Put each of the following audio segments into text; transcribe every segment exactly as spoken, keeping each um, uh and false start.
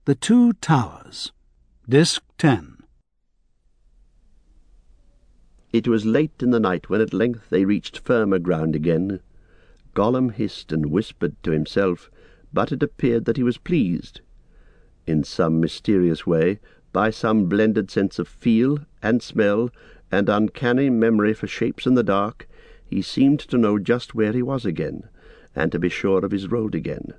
The Two Towers. Disc ten. It was late in the night when at length they reached firmer ground again. Gollum hissed and whispered to himself, but it appeared that he was pleased. In some mysterious way, by some blended sense of feel and smell and uncanny memory for shapes in the dark, he seemed to know just where he was again, and to be sure of his road again.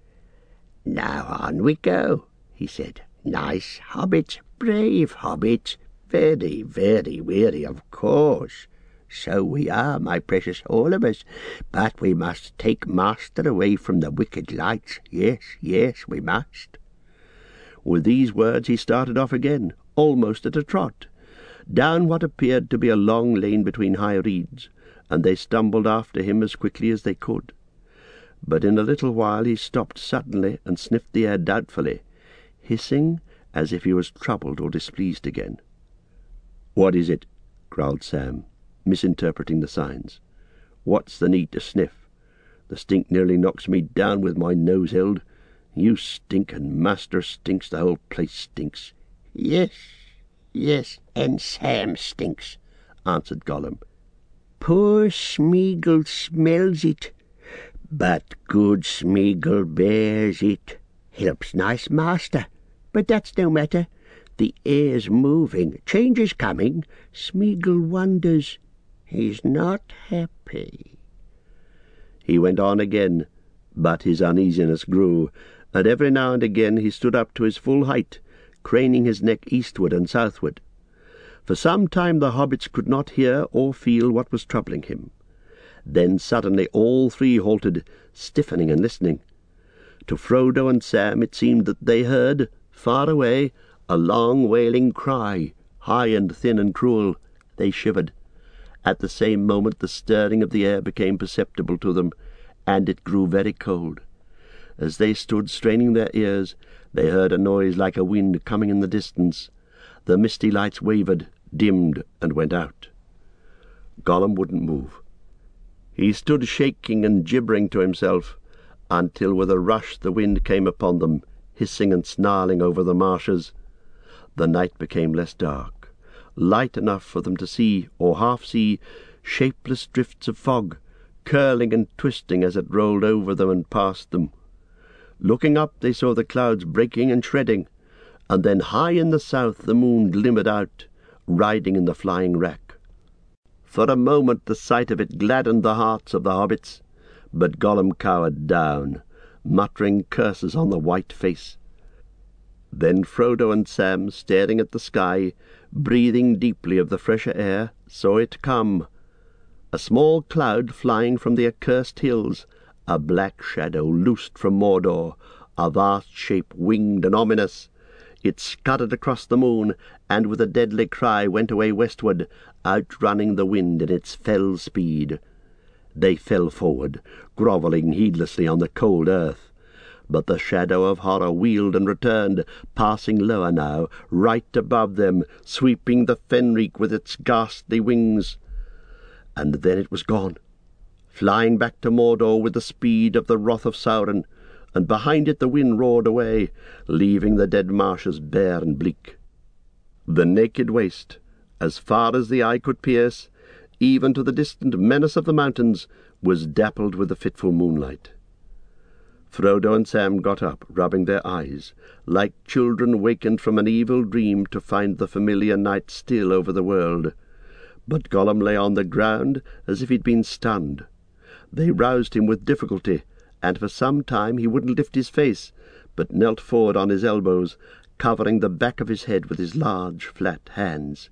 "Now on we go," he said. "Nice hobbits, brave hobbits, very, very weary, of course. So we are, my precious, all of us. But we must take Master away from the wicked lights. Yes, yes, we must." With these words he started off again, almost at a trot, down what appeared to be a long lane between high reeds, and they stumbled after him as quickly as they could. But in a little while he stopped suddenly and sniffed the air doubtfully, hissing as if he was troubled or displeased again. "What is it?" growled Sam, misinterpreting the signs. "What's the need to sniff? The stink nearly knocks me down with my nose held. You stink, and Master stinks, the whole place stinks." "Yes, yes, and Sam stinks," answered Gollum. "Poor Smeagol smells it, but good Smeagol bears it. Helps nice Master, but that's no matter. The air's moving, change is coming. Smeagol wonders. He's not happy." He went on again, but his uneasiness grew, and every now and again he stood up to his full height, craning his neck eastward and southward. For some time the hobbits could not hear or feel what was troubling him. Then suddenly all three halted, stiffening and listening. To Frodo and Sam it seemed that they heard, far away, a long wailing cry, high and thin and cruel. They shivered. At the same moment the stirring of the air became perceptible to them, and it grew very cold. As they stood straining their ears, they heard a noise like a wind coming in the distance. The misty lights wavered, dimmed, and went out. Gollum wouldn't move. He stood shaking and gibbering to himself, until with a rush the wind came upon them, hissing and snarling over the marshes. The night became less dark, light enough for them to see, or half see, shapeless drifts of fog, curling and twisting as it rolled over them and past them. Looking up, they saw the clouds breaking and shredding, and then high in the south the moon glimmered out, riding in the flying wrack. For a moment the sight of it gladdened the hearts of the hobbits, but Gollum cowered down, muttering curses on the white face. Then Frodo and Sam, staring at the sky, breathing deeply of the fresher air, saw it come. A small cloud flying from the accursed hills, a black shadow loosed from Mordor, a vast shape winged and ominous. It scudded across the moon, and with a deadly cry went away westward, outrunning the wind in its fell speed. They fell forward, grovelling heedlessly on the cold earth. But the shadow of horror wheeled and returned, passing lower now, right above them, sweeping the Fenreek with its ghastly wings. And then it was gone, flying back to Mordor with the speed of the wrath of Sauron, and behind it the wind roared away, leaving the dead marshes bare and bleak. The naked waste, as far as the eye could pierce, even to the distant menace of the mountains, was dappled with the fitful moonlight. Frodo and Sam got up, rubbing their eyes, like children wakened from an evil dream to find the familiar night still over the world. But Gollum lay on the ground as if he'd been stunned. They roused him with difficulty, and for some time he wouldn't lift his face, but knelt forward on his elbows, covering the back of his head with his large flat hands.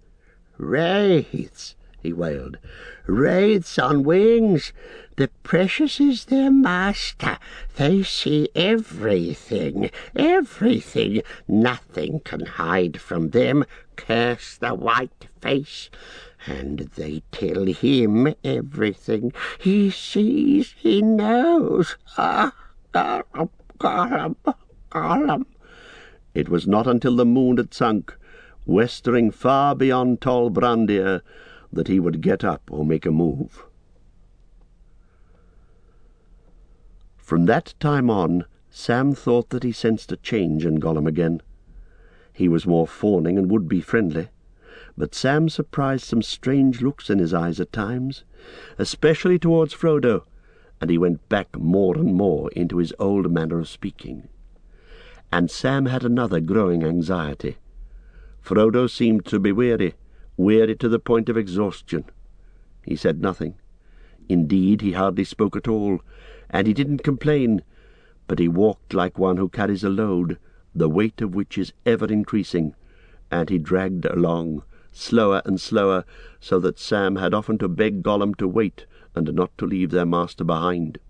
"Wraiths," he wailed. "Wraiths on wings. The precious is their master. They see everything, everything. Nothing can hide from them. Curse the white face. And they tell him everything. He sees, he knows. Ah, Gollum, Gollum, Gollum." It was not until the moon had sunk, westering far beyond tall Brandir, that he would get up or make a move. From that time on, Sam thought that he sensed a change in Gollum again. He was more fawning and would be friendly, but Sam surprised some strange looks in his eyes at times, especially towards Frodo, and he went back more and more into his old manner of speaking. And Sam had another growing anxiety. Frodo seemed to be weary, weary to the point of exhaustion. He said nothing. Indeed, he hardly spoke at all, and he didn't complain, but he walked like one who carries a load, the weight of which is ever increasing, and he dragged along, slower and slower, so that Sam had often to beg Gollum to wait and not to leave their master behind.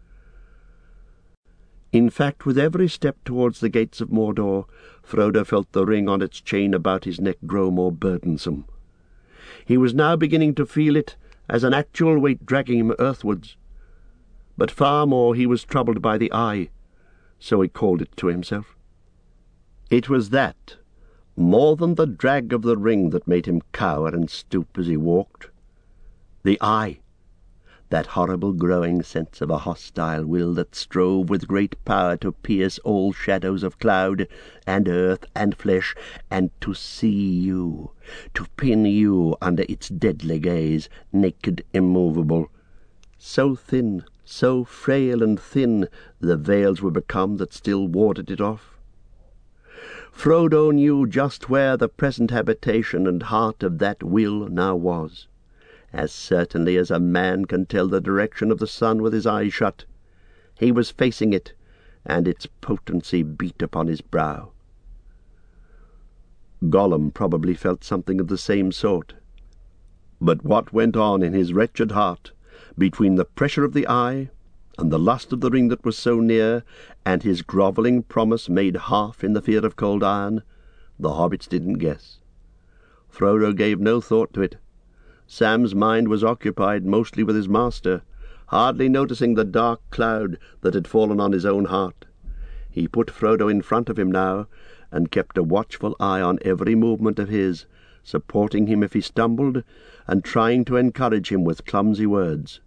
In fact, with every step towards the gates of Mordor, Frodo felt the ring on its chain about his neck grow more burdensome. He was now beginning to feel it as an actual weight dragging him earthwards. But far more he was troubled by the eye, so he called it to himself. It was that, more than the drag of the ring, that made him cower and stoop as he walked. The eye, that horrible growing sense of a hostile will that strove with great power to pierce all shadows of cloud and earth and flesh, and to see you, to pin you under its deadly gaze, naked, immovable. So thin, so frail and thin, the veils were become that still warded it off. Frodo knew just where the present habitation and heart of that will now was, as certainly as a man can tell the direction of the sun with his eyes shut. He was facing it, and its potency beat upon his brow. Gollum probably felt something of the same sort. But what went on in his wretched heart, between the pressure of the eye, and the lust of the ring that was so near, and his grovelling promise made half in the fear of cold iron, the hobbits didn't guess. Frodo gave no thought to it. Sam's mind was occupied mostly with his master, hardly noticing the dark cloud that had fallen on his own heart. He put Frodo in front of him now, and kept a watchful eye on every movement of his, supporting him if he stumbled, and trying to encourage him with clumsy words.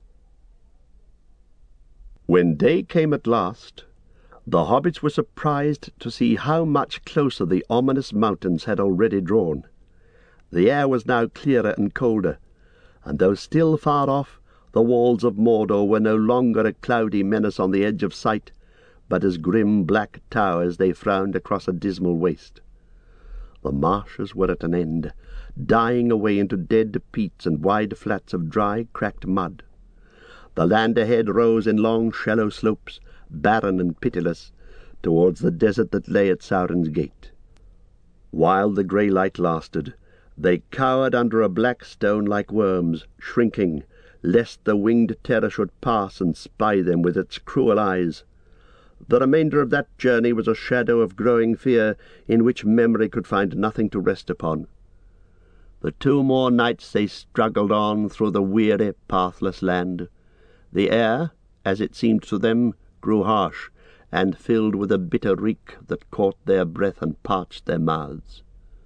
When day came at last, the hobbits were surprised to see how much closer the ominous mountains had already drawn. The air was now clearer and colder, and though still far off, the walls of Mordor were no longer a cloudy menace on the edge of sight, but as grim black towers they frowned across a dismal waste. The marshes were at an end, dying away into dead peats and wide flats of dry, cracked mud. The land ahead rose in long, shallow slopes, barren and pitiless, towards the desert that lay at Sauron's gate. While the grey light lasted, they cowered under a black stone like worms, shrinking, lest the winged terror should pass and spy them with its cruel eyes. The remainder of that journey was a shadow of growing fear, in which memory could find nothing to rest upon. The two more nights they struggled on through the weary, pathless land. The air, as it seemed to them, grew harsh, and filled with a bitter reek that caught their breath and parched their mouths.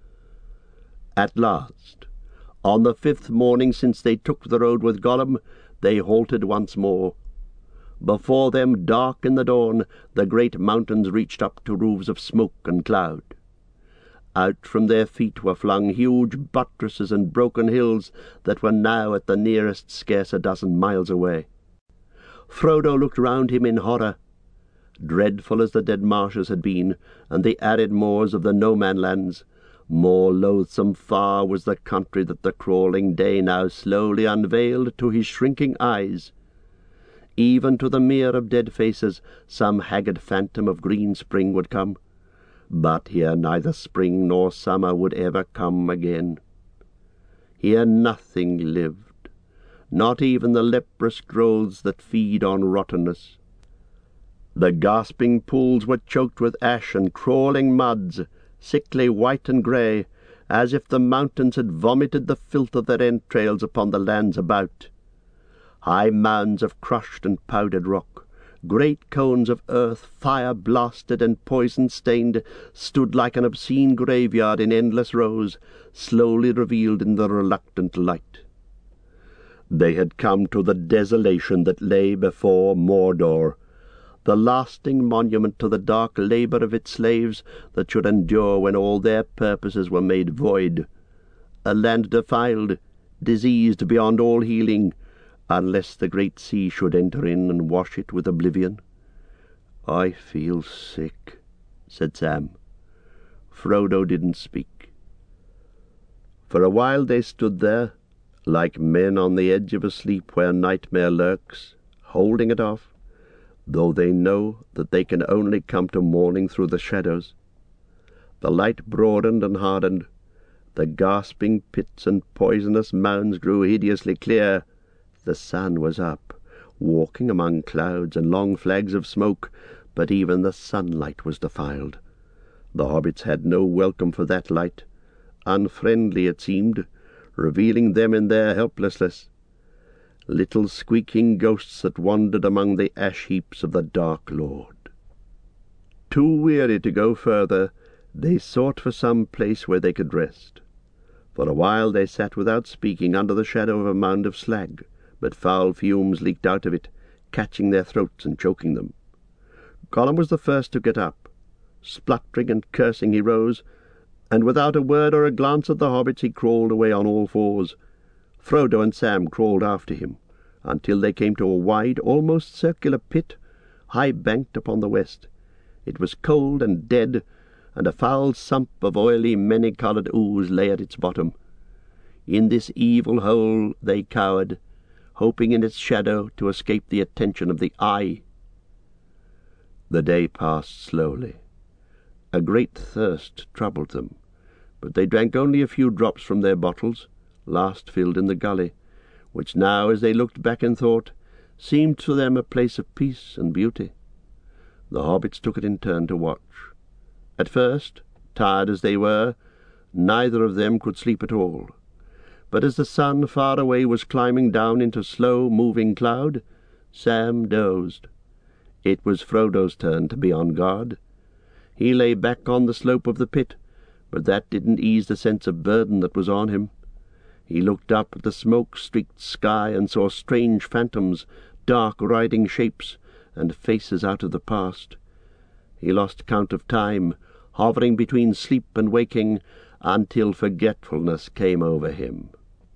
At last, on the fifth morning since they took the road with Gollum, they halted once more. Before them, dark in the dawn, the great mountains reached up to roofs of smoke and cloud. Out from their feet were flung huge buttresses and broken hills that were now at the nearest scarce a dozen miles away. Frodo looked round him in horror. Dreadful as the dead marshes had been, and the arid moors of the no-man lands, more loathsome far was the country that the crawling day now slowly unveiled to his shrinking eyes. Even to the mere of dead faces some haggard phantom of green spring would come, but here neither spring nor summer would ever come again. Here nothing lived, not even the leprous growths that feed on rottenness. The gasping pools were choked with ash and crawling muds, sickly white and grey, as if the mountains had vomited the filth of their entrails upon the lands about. High mounds of crushed and powdered rock, great cones of earth, fire-blasted and poison-stained, stood like an obscene graveyard in endless rows, slowly revealed in the reluctant light. They had come to the desolation that lay before Mordor, the lasting monument to the dark labour of its slaves that should endure when all their purposes were made void. A land defiled, diseased beyond all healing, unless the great sea should enter in and wash it with oblivion. "I feel sick," said Sam. Frodo didn't speak. For a while they stood there, like men on the edge of a sleep where nightmare lurks, holding it off, though they know that they can only come to morning through the shadows. The light broadened and hardened. The gasping pits and poisonous mounds grew hideously clear. The sun was up, walking among clouds and long flags of smoke, but even the sunlight was defiled. The hobbits had no welcome for that light. Unfriendly it seemed, revealing them in their helplessness. Little squeaking ghosts that wandered among the ash-heaps of the Dark Lord. Too weary to go further, they sought for some place where they could rest. For a while they sat without speaking under the shadow of a mound of slag, but foul fumes leaked out of it, catching their throats and choking them. Gollum was the first to get up. Spluttering and cursing he rose, and without a word or a glance at the hobbits he crawled away on all fours. Frodo and Sam crawled after him, until they came to a wide, almost circular pit, high-banked upon the west. It was cold and dead, and a foul sump of oily, many-coloured ooze lay at its bottom. In this evil hole they cowered, hoping in its shadow to escape the attention of the Eye. The day passed slowly. A great thirst troubled them, but they drank only a few drops from their bottles, last filled in the gully, which now, as they looked back in thought, seemed to them a place of peace and beauty. The hobbits took it in turn to watch. At first, tired as they were, neither of them could sleep at all. But as the sun far away was climbing down into slow-moving cloud, Sam dozed. It was Frodo's turn to be on guard. He lay back on the slope of the pit, but that didn't ease the sense of burden that was on him. He looked up at the smoke-streaked sky and saw strange phantoms, dark riding shapes, and faces out of the past. He lost count of time, hovering between sleep and waking, until forgetfulness came over him.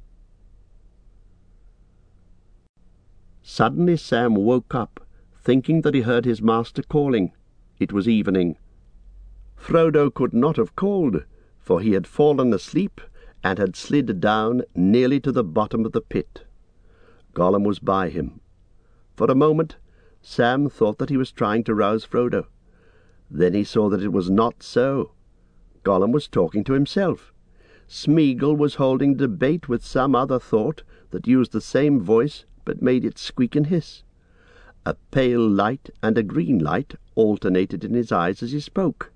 Suddenly Sam woke up, thinking that he heard his master calling. It was evening. Frodo could not have called, for he had fallen asleep and had slid down nearly to the bottom of the pit. Gollum was by him. For a moment Sam thought that he was trying to rouse Frodo. Then he saw that it was not so. Gollum was talking to himself. Smeagol was holding debate with some other thought that used the same voice but made it squeak and hiss. A pale light and a green light alternated in his eyes as he spoke.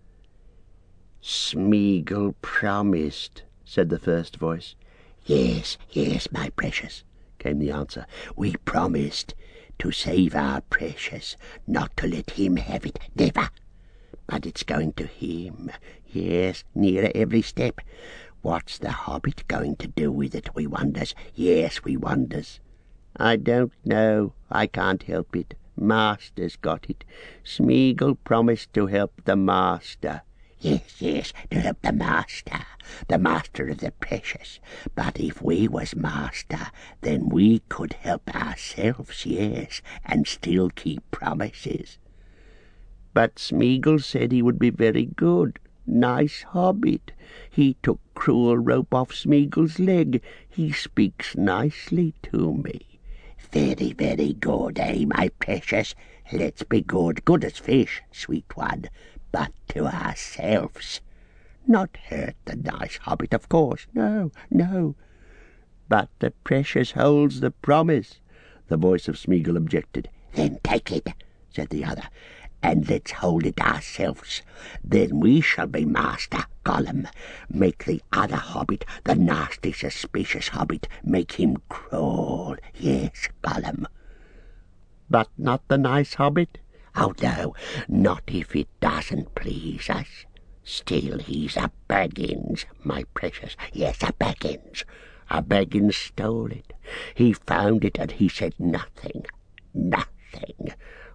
"Smeagol promised," said the first voice. "Yes, yes, my precious," came the answer. "We promised to save our precious, not to let him have it, never. But it's going to him, yes, nearer every step. What's the hobbit going to do with it, we wonders? Yes, we wonders. I don't know, I can't help it. Master's got it. Smeagol promised to help the master. Yes, yes, to help the master, the master of the precious. But if we was master, then we could help ourselves, yes, and still keep promises. But Smeagol said he would be very good. Nice hobbit. He took cruel rope off Smeagol's leg. He speaks nicely to me. Very, very good, eh, my precious? Let's be good, good as fish, sweet one, but to ourselves. Not hurt the nice hobbit, of course, no, no. But the precious holds the promise, the voice of Smeagol objected. Then take it, said the other, and let's hold it ourselves. Then we shall be master, Gollum. Make the other hobbit, the nasty, suspicious hobbit, make him crawl. Yes, Gollum. But not the nice hobbit? Oh, no, not if it doesn't please us. Still, he's a Baggins, my precious. Yes, a Baggins. A Baggins stole it. He found it, and he said nothing. Nothing.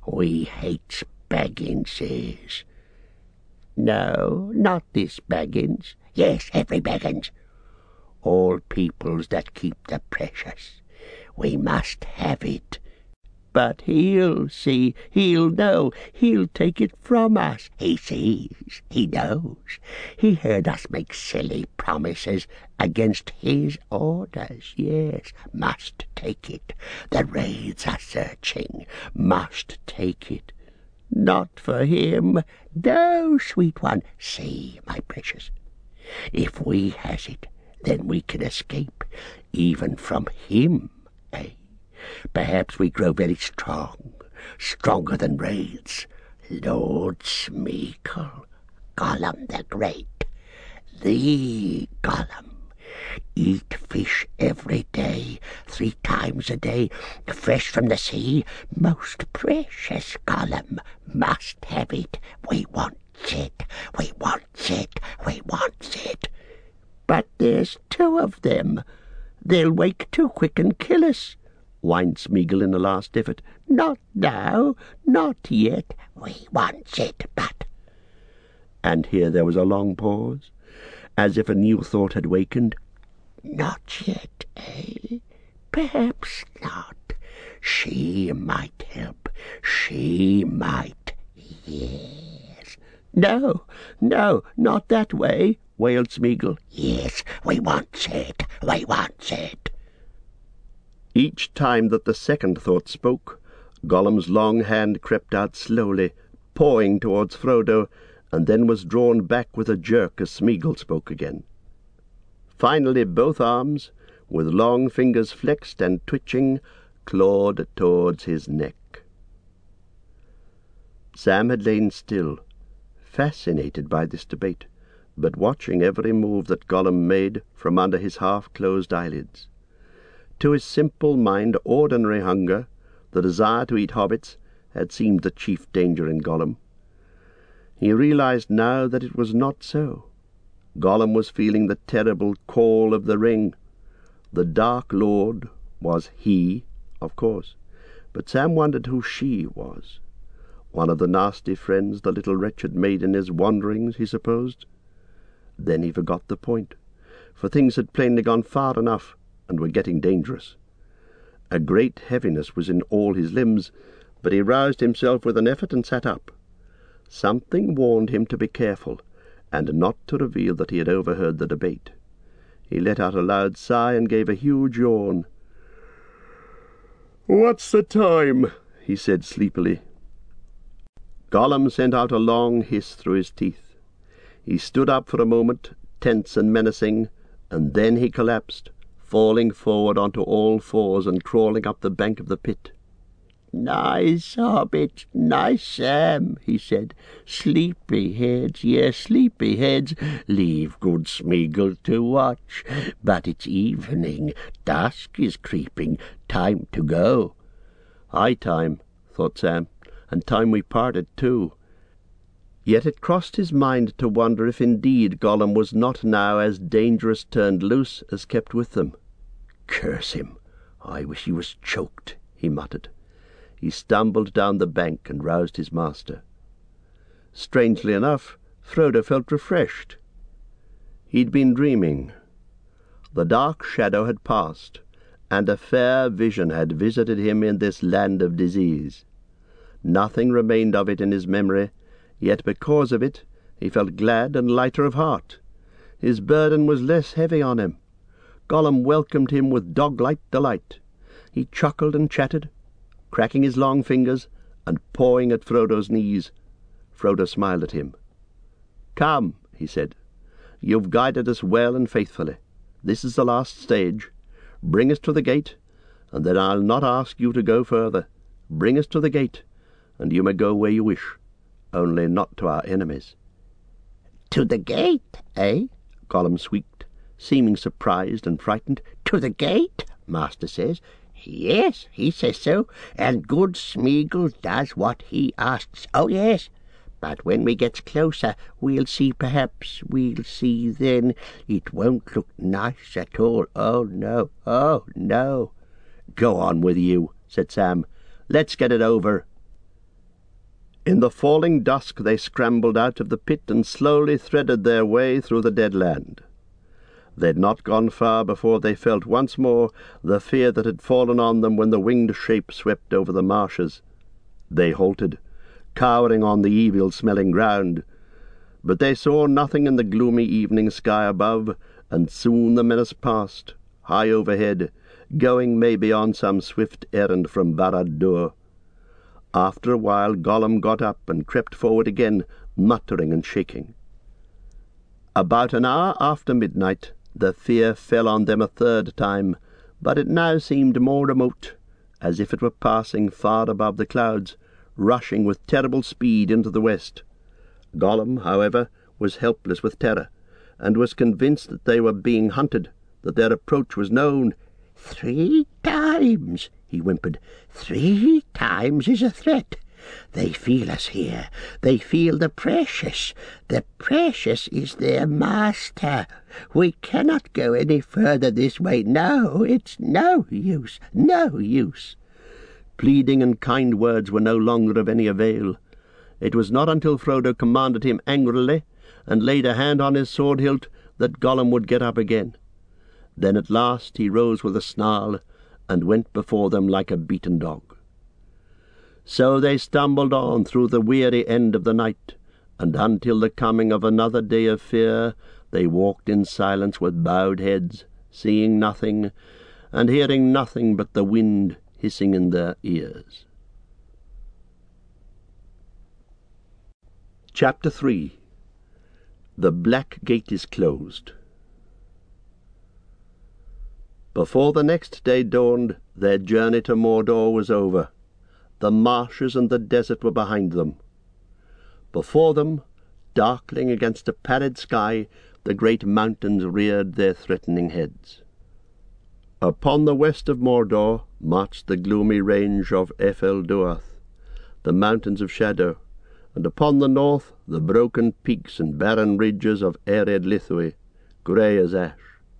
We hates Bagginses. No, not this Baggins. Yes, every Baggins. All peoples that keep the precious. We must have it. But he'll see, he'll know, he'll take it from us. He sees, he knows. He heard us make silly promises against his orders. Yes, must take it. The raids are searching. Must take it. Not for him. No, sweet one. See, my precious. If we has it, then we can escape, even from him, eh? Perhaps we grow very strong, stronger than raids. Lord Smeagol, Gollum the Great, the Gollum. Eat fish every day, three times a day, fresh from the sea. Most precious Gollum, must have it. We want it, we want it, we want it. But there's two of them. They'll wake too quick and kill us, whined Smeagol in a last effort. Not now, not yet. We want it, but... And here there was a long pause, as if a new thought had wakened. Not yet, eh? Perhaps not. She might help. She might. Yes. No, no, not that way, wailed Smeagol. Yes, we want it. We want it. Each time that the second thought spoke, Gollum's long hand crept out slowly, pawing towards Frodo, and then was drawn back with a jerk as Smeagol spoke again. Finally both arms, with long fingers flexed and twitching, clawed towards his neck. Sam had lain still, fascinated by this debate, but watching every move that Gollum made from under his half-closed eyelids. To his simple mind, ordinary hunger, the desire to eat hobbits, had seemed the chief danger in Gollum. He realized now that it was not so. Gollum was feeling the terrible call of the ring. The Dark Lord was he, of course, but Sam wondered who she was. One of the nasty friends the little wretch had made in his wanderings, he supposed. Then he forgot the point, for things had plainly gone far enough, and were getting dangerous. A great heaviness was in all his limbs, but he roused himself with an effort and sat up. Something warned him to be careful, and not to reveal that he had overheard the debate. He let out a loud sigh and gave a huge yawn. "What's the time?" he said sleepily. Gollum sent out a long hiss through his teeth. He stood up for a moment, tense and menacing, and then he collapsed, falling forward onto all fours and crawling up the bank of the pit. "Nice hobbit, nice Sam," he said. "Sleepy heads, yes, sleepy heads. Leave good Smeagol to watch. But it's evening, dusk is creeping, time to go." "High time," thought Sam, "and time we parted too." Yet it crossed his mind to wonder if indeed Gollum was not now as dangerous turned loose as kept with them. "Curse him! I wish he was choked," he muttered. He stumbled down the bank and roused his master. Strangely enough, Frodo felt refreshed. He'd been dreaming. The dark shadow had passed, and a fair vision had visited him in this land of disease. Nothing remained of it in his memory, yet because of it he felt glad and lighter of heart. His burden was less heavy on him. Gollum welcomed him with dog-like delight. He chuckled and chatted, cracking his long fingers and pawing at Frodo's knees. Frodo smiled at him. "Come," he said, "you've guided us well and faithfully. This is the last stage. Bring us to the gate, and then I'll not ask you to go further. Bring us to the gate, and you may go where you wish, only not to our enemies." "To the gate, eh?" Gollum squeaked, seeming surprised and frightened. "To the gate, master says. Yes, he says so, and good Smeagol does what he asks. Oh, yes. But when we gets closer, we'll see, perhaps we'll see then. It won't look nice at all. Oh, no, oh, no." "Go on with you," said Sam. "Let's get it over." In the falling dusk they scrambled out of the pit and slowly threaded their way through the dead land. They had not gone far before they felt once more the fear that had fallen on them when the winged shape swept over the marshes. They halted, cowering on the evil-smelling ground, but they saw nothing in the gloomy evening sky above, and soon the menace passed, high overhead, going maybe on some swift errand from Barad-dûr. After a while Gollum got up and crept forward again, muttering and shaking. About an hour after midnight the fear fell on them a third time, but it now seemed more remote, as if it were passing far above the clouds, rushing with terrible speed into the west. Gollum, however, was helpless with terror, and was convinced that they were being hunted, that their approach was known. "Three times," he whimpered. "Three times is a threat. They feel us here. They feel the Precious. The Precious is their master. We cannot go any further this way. No, it's no use, no use." Pleading and kind words were no longer of any avail. It was not until Frodo commanded him angrily, and laid a hand on his sword hilt, that Gollum would get up again. Then at last he rose with a snarl, and went before them like a beaten dog. So they stumbled on through the weary end of the night, and until the coming of another day of fear they walked in silence with bowed heads, seeing nothing, and hearing nothing but the wind hissing in their ears. Chapter three. The Black Gate is Closed. Before the next day dawned, their journey to Mordor was over. The marshes and the desert were behind them. Before them, darkling against a pallid sky, the great mountains reared their threatening heads. Upon the west of Mordor marched the gloomy range of Ephel-Duath, the mountains of shadow, and upon the north the broken peaks and barren ridges of Ered Lithwy, grey as ash.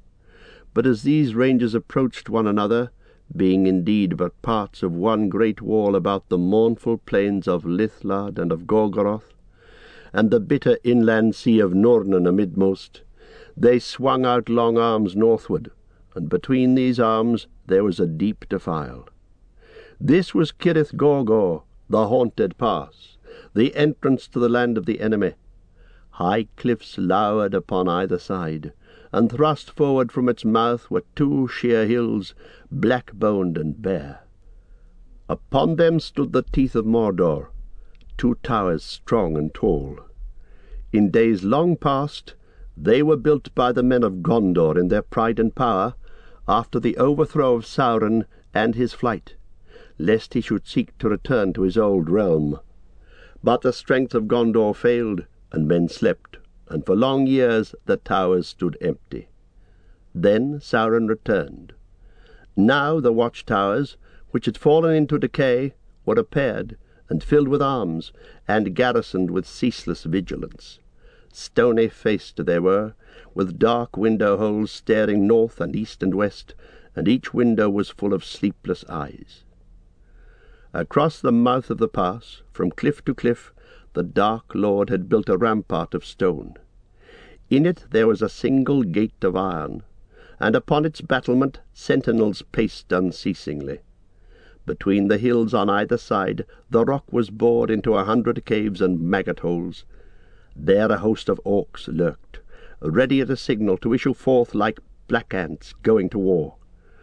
But as these ranges approached one another, being indeed but parts of one great wall about the mournful plains of Lithlad and of Gorgoroth, and the bitter inland sea of Nornen amidmost, they swung out long arms northward, and between these arms there was a deep defile. This was Cirith Gorgor, the haunted pass, the entrance to the land of the enemy. High cliffs lowered upon either side, and thrust forward from its mouth were two sheer hills, black-boned and bare. Upon them stood the teeth of Mordor, two towers strong and tall. In days long past they were built by the men of Gondor in their pride and power, after the overthrow of Sauron and his flight, lest he should seek to return to his old realm. But the strength of Gondor failed, and men slept, and for long years the towers stood empty. Then Sauron returned. Now the watchtowers, which had fallen into decay, were repaired, and filled with arms, and garrisoned with ceaseless vigilance. Stony-faced they were, with dark window-holes staring north and east and west, and each window was full of sleepless eyes. Across the mouth of the pass, from cliff to cliff, the Dark Lord had built a rampart of stone. In it there was a single gate of iron, and upon its battlement sentinels paced unceasingly. Between the hills on either side the rock was bored into a hundred caves and maggot-holes. There a host of orcs lurked, ready at a signal to issue forth like black ants going to war.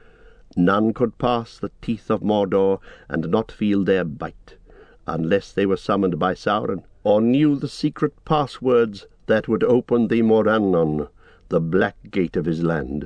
None could pass the teeth of Mordor and not feel their bite, unless they were summoned by Sauron, or knew the secret passwords that would open the Morannon, the black gate of his land.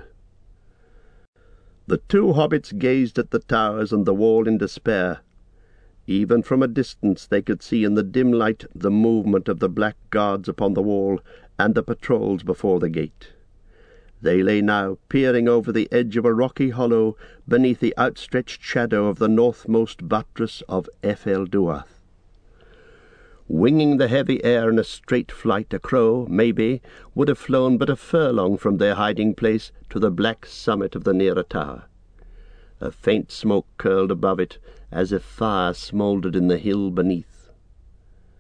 The two hobbits gazed at the towers and the wall in despair. Even from a distance they could see in the dim light the movement of the black guards upon the wall and the patrols before the gate. They lay now peering over the edge of a rocky hollow beneath the outstretched shadow of the northmost buttress of Ephel-Duath. Winging the heavy air in a straight flight, a crow, maybe, would have flown but a furlong from their hiding-place to the black summit of the nearer tower. A faint smoke curled above it, as if fire smouldered in the hill beneath.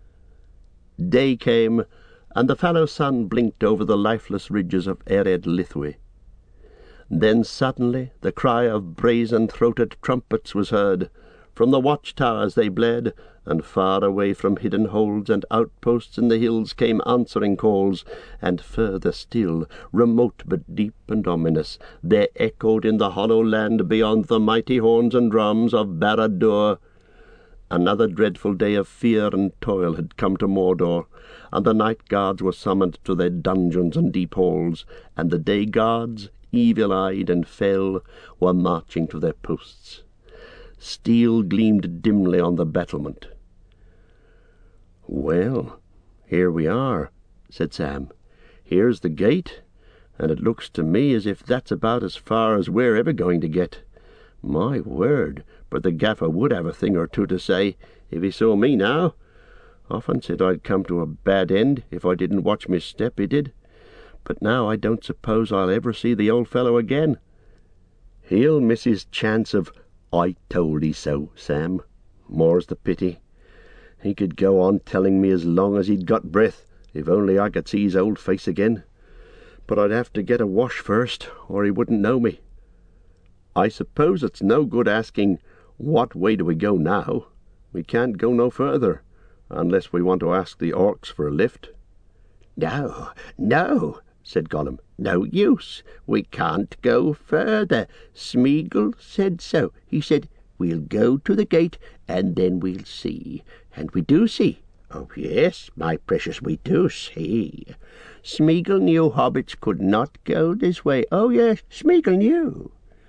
Day came, and the fallow sun blinked over the lifeless ridges of Ered Lithwy. Then suddenly the cry of brazen-throated trumpets was heard. From the watchtowers they bled, and far away from hidden holds and outposts in the hills came answering calls, and further still, remote but deep and ominous, there echoed in the hollow land beyond the mighty horns and drums of Barad-dûr. Another dreadful day of fear and toil had come to Mordor, and the night guards were summoned to their dungeons and deep halls, and the day guards, evil-eyed and fell, were marching to their posts. Steel gleamed dimly on the battlement. "Well, here we are," said Sam. "Here's the gate, and it looks to me as if that's about as far as we're ever going to get. My word, but the gaffer would have a thing or two to say if he saw me now. Often said I'd come to a bad end if I didn't watch my step, he did. But now I don't suppose I'll ever see the old fellow again. He'll miss his chance of 'I told 'ee so,' Sam. More's the pity. He could go on telling me as long as he'd got breath, if only I could see his old face again. But I'd have to get a wash first, or he wouldn't know me. I suppose it's no good asking, what way do we go now? We can't go no further, unless we want to ask the orcs for a lift." "No, no," said Gollum. "No use. We can't go further. Smeagol said so. He said, we'll go to the gate, and then we'll see. And we do see. Oh, yes, my precious, we do see. Smeagol knew hobbits could not go this way. Oh, yes, Smeagol knew."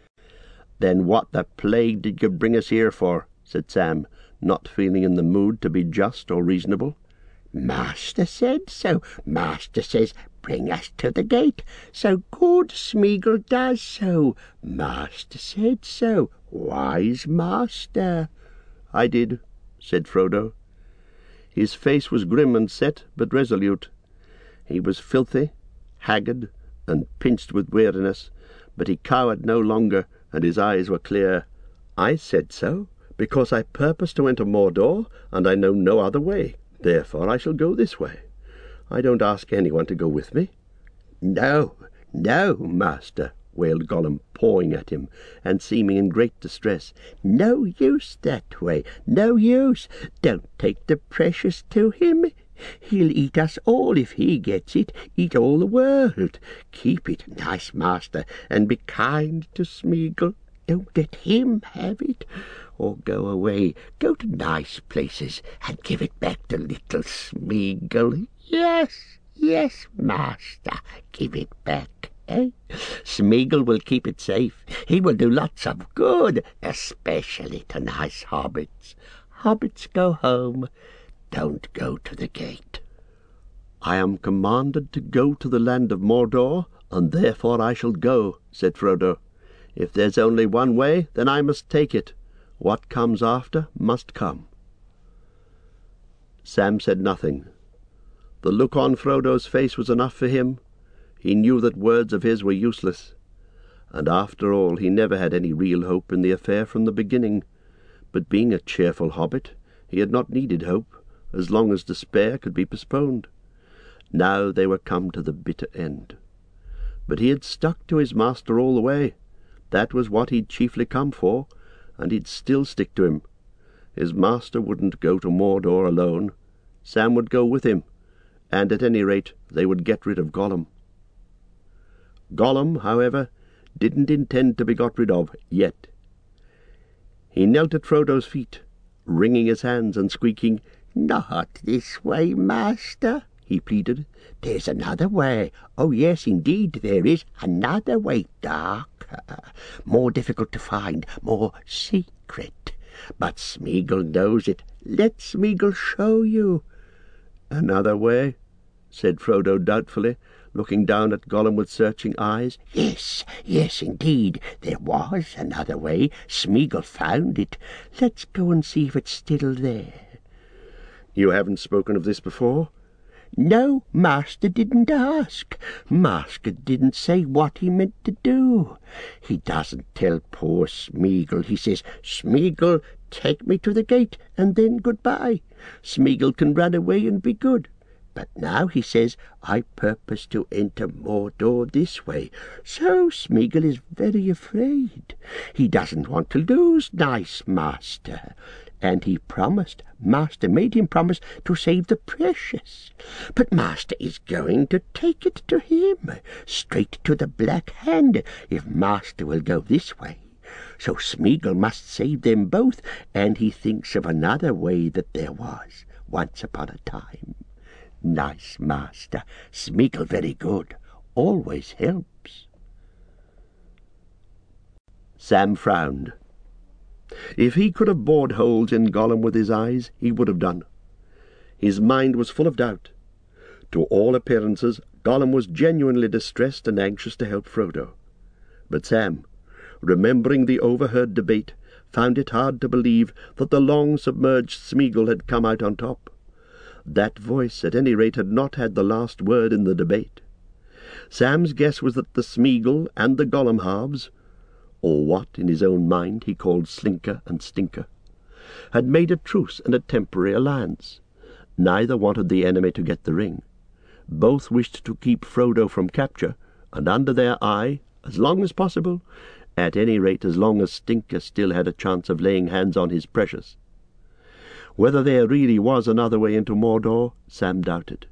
"Then what the plague did you bring us here for?" said Sam, not feeling in the mood to be just or reasonable. "Master said so. Master says, bring us to the gate. So good Smeagol does so. Master said so. Wise master." "I did," said Frodo. His face was grim and set, but resolute. He was filthy, haggard, and pinched with weariness, but he cowered no longer, and his eyes were clear. "I said so, because I purpose to enter Mordor, and I know no other way. Therefore I shall go this way. I don't ask anyone to go with me." "No, no, master," wailed Gollum, pawing at him, and seeming in great distress. "No use that way. No use. Don't take the precious to him. He'll eat us all if he gets it, eat all the world. Keep it, nice master, and be kind to Smeagol. Don't let him have it. Or go away, go to nice places, and give it back to little Smeagol. Yes, yes, master, give it back, eh? Smeagol will keep it safe. He will do lots of good, especially to nice hobbits. Hobbits, go home. Don't go to the gate." "I am commanded to go to the land of Mordor, and therefore I shall go," said Frodo. "If there's only one way, then I must take it. What comes after must come." Sam said nothing. The look on Frodo's face was enough for him. He knew that words of his were useless. And after all, he never had any real hope in the affair from the beginning. But being a cheerful hobbit, he had not needed hope, as long as despair could be postponed. Now they were come to the bitter end. But he had stuck to his master all the way. That was what he'd chiefly come for, and he'd still stick to him. His master wouldn't go to Mordor alone. Sam would go with him, and at any rate they would get rid of Gollum. Gollum, however, didn't intend to be got rid of yet. He knelt at Frodo's feet, wringing his hands and squeaking, "Not this way, master," he pleaded. "There's another way. Oh, yes, indeed there is. Another way, darker, more difficult to find, more secret. But Smeagol knows it. Let Smeagol show you." "Another way?" said Frodo doubtfully, looking down at Gollum with searching eyes. "Yes, yes, indeed, there was another way. Smeagol found it. Let's go and see if it's still there." "You haven't spoken of this before?" "No, master didn't ask. Master didn't say what he meant to do. He doesn't tell poor Smeagol. He says, 'Smeagol, take me to the gate, and then goodbye.' Smeagol can run away and be good. But now he says I purpose to enter Mordor this way, so Smeagol is very afraid. He doesn't want to lose nice master, and he promised, master made him promise to save the precious. But master is going to take it to him, straight to the Black Hand, if master will go this way. So Smeagol must save them both, and he thinks of another way that there was, once upon a time. Nice master, Smeagol very good, always helps. Sam frowned. If he could have bored holes in Gollum with his eyes, he would have done. His mind was full of doubt. To all appearances, Gollum was genuinely distressed and anxious to help Frodo. But Sam, remembering the overheard debate, found it hard to believe that the long-submerged Smeagol had come out on top. That voice, at any rate, had not had the last word in the debate. Sam's guess was that the Smeagol and the Gollum halves, or what in his own mind he called Slinker and Stinker, had made a truce and a temporary alliance. Neither wanted the enemy to get the ring. Both wished to keep Frodo from capture, and under their eye, as long as possible, at any rate as long as Stinker still had a chance of laying hands on his precious. Whether there really was another way into Mordor, Sam doubted.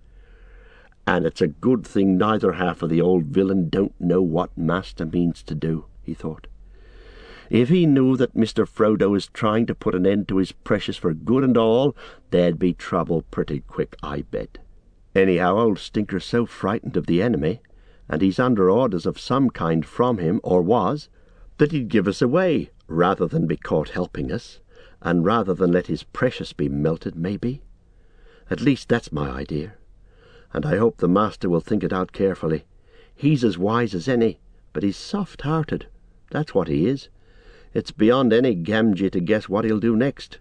And it's a good thing neither half of the old villain don't know what master means to do, he thought. If he knew that Mister Frodo is trying to put an end to his precious for good and all, there'd be trouble pretty quick, I bet. Anyhow, old Stinker's so frightened of the enemy, and he's under orders of some kind from him, or was, that he'd give us away, rather than be caught helping us, and rather than let his precious be melted, maybe. At least that's my idea, and I hope the master will think it out carefully. He's as wise as any, but he's soft-hearted. That's what he is. It's beyond any Gamgee to guess what he'll do next.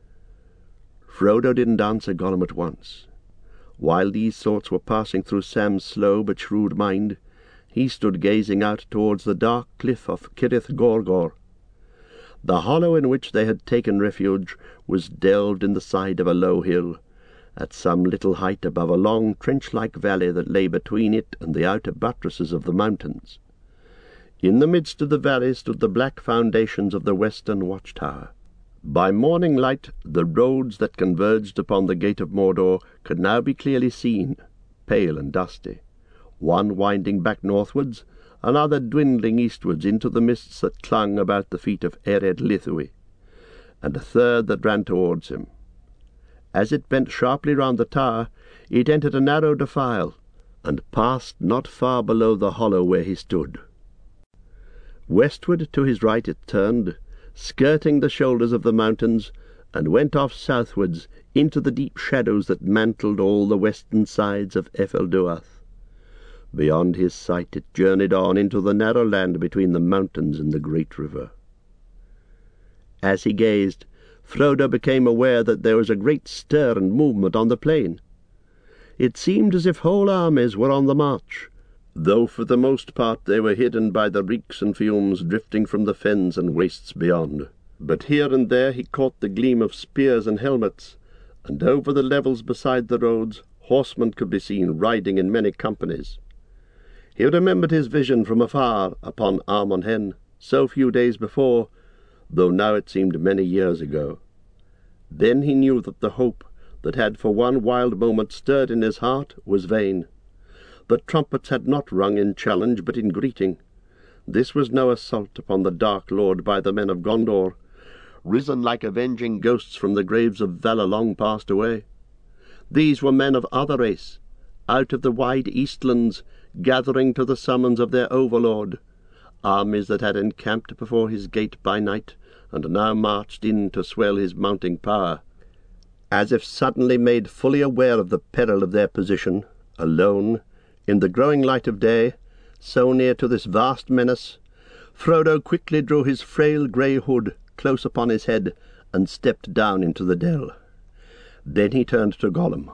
Frodo didn't answer Gollum at once. While these thoughts were passing through Sam's slow but shrewd mind, he stood gazing out towards the dark cliff of Cirith Gorgor. The hollow in which they had taken refuge was delved in the side of a low hill, at some little height above a long trench-like valley that lay between it and the outer buttresses of the mountains. In the midst of the valley stood the black foundations of the western watchtower. By morning light the roads that converged upon the gate of Mordor could now be clearly seen, pale and dusty, one winding back northwards, another dwindling eastwards into the mists that clung about the feet of Ered Lithui, and a third that ran towards him. As it bent sharply round the tower, it entered a narrow defile, and passed not far below the hollow where he stood. Westward to his right it turned, skirting the shoulders of the mountains, and went off southwards into the deep shadows that mantled all the western sides of Efelduath. Beyond his sight it journeyed on into the narrow land between the mountains and the great river. As he gazed, Frodo became aware that there was a great stir and movement on the plain. It seemed as if whole armies were on the march, though for the most part they were hidden by the reeks and fumes drifting from the fens and wastes beyond. But here and there he caught the gleam of spears and helmets, and over the levels beside the roads horsemen could be seen riding in many companies. He remembered his vision from afar upon Amon Hen, so few days before, though now it seemed many years ago. Then he knew that the hope that had for one wild moment stirred in his heart was vain. The trumpets had not rung in challenge but in greeting. This was no assault upon the Dark Lord by the men of Gondor, risen like avenging ghosts from the graves of valour long passed away. These were men of other race, out of the wide Eastlands, gathering to the summons of their overlord, armies that had encamped before his gate by night, and now marched in to swell his mounting power. As if suddenly made fully aware of the peril of their position, alone, in the growing light of day, so near to this vast menace, Frodo quickly drew his frail grey hood close upon his head and stepped down into the dell. Then he turned to Gollum.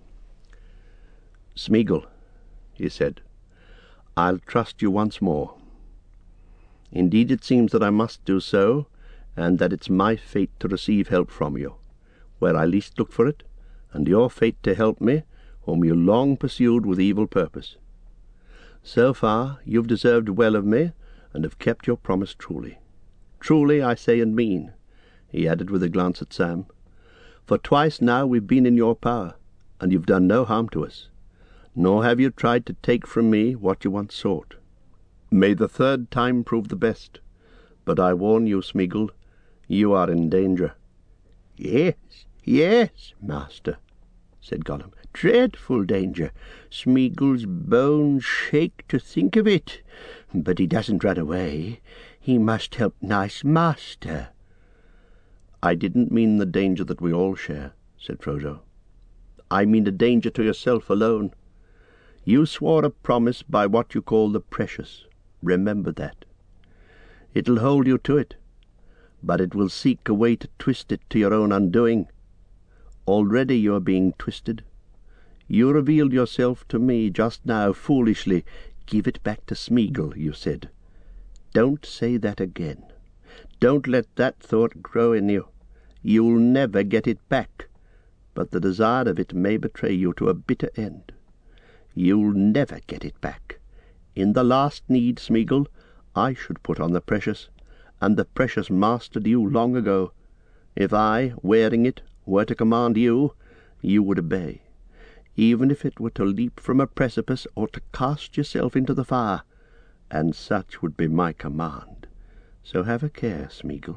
"Smeagol," he said, "I'll trust you once more. Indeed it seems that I must do so, and that it's my fate to receive help from you, where I least look for it, and your fate to help me, whom you long pursued with evil purpose. So far you've deserved well of me, and have kept your promise truly. Truly, I say and mean," he added with a glance at Sam, "for twice now we've been in your power, and you've done no harm to us, nor have you tried to take from me what you once sought. May the third time prove the best, but I warn you, Smeagol, you are in danger." "Yes, yes, master," said Gollum. "Dreadful danger. Smeagol's bones shake to think of it. But he doesn't run away. He must help nice master." "I didn't mean the danger that we all share," said Frodo. "I mean a danger to yourself alone. You swore a promise by what you call the precious. Remember that. It'll hold you to it, but it will seek a way to twist it to your own undoing. Already you are being twisted. You revealed yourself to me just now foolishly. 'Give it back to Smeagol,' you said. Don't say that again. Don't let that thought grow in you. You'll never get it back, but the desire of it may betray you to a bitter end. You'll never get it back. In the last need, Smeagol, I should put on the precious, and the precious mastered you long ago. If I, wearing it, were to command you, you would obey, even if it were to leap from a precipice or to cast yourself into the fire, and such would be my command. So have a care, Smeagol."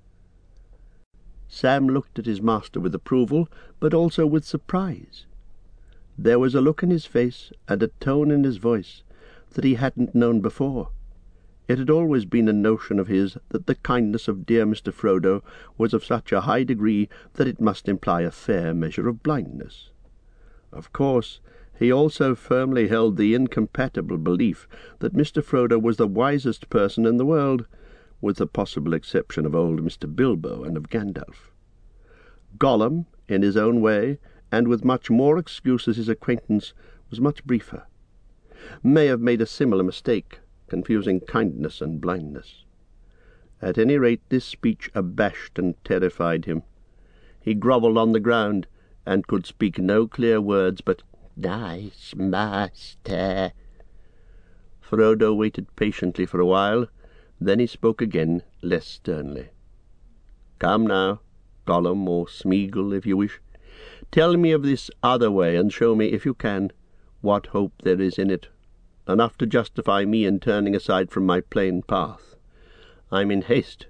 Sam looked at his master with approval, but also with surprise. There was a look in his face and a tone in his voice that he hadn't known before. It had always been a notion of his that the kindness of dear Mister Frodo was of such a high degree that it must imply a fair measure of blindness. Of course, he also firmly held the incompatible belief that Mister Frodo was the wisest person in the world, with the possible exception of old Mister Bilbo and of Gandalf. Gollum, in his own way, and with much more excuse as his acquaintance was much briefer, may have made a similar mistake, confusing kindness and blindness. At any rate, this speech abashed and terrified him. He grovelled on the ground, and could speak no clear words but "Nice master." Frodo waited patiently for a while, then he spoke again, less sternly. "Come now, Gollum, or Smeagol, if you wish. Tell me of this other way, and show me, if you can, what hope there is in it, enough to justify me in turning aside from my plain path. I'm in haste."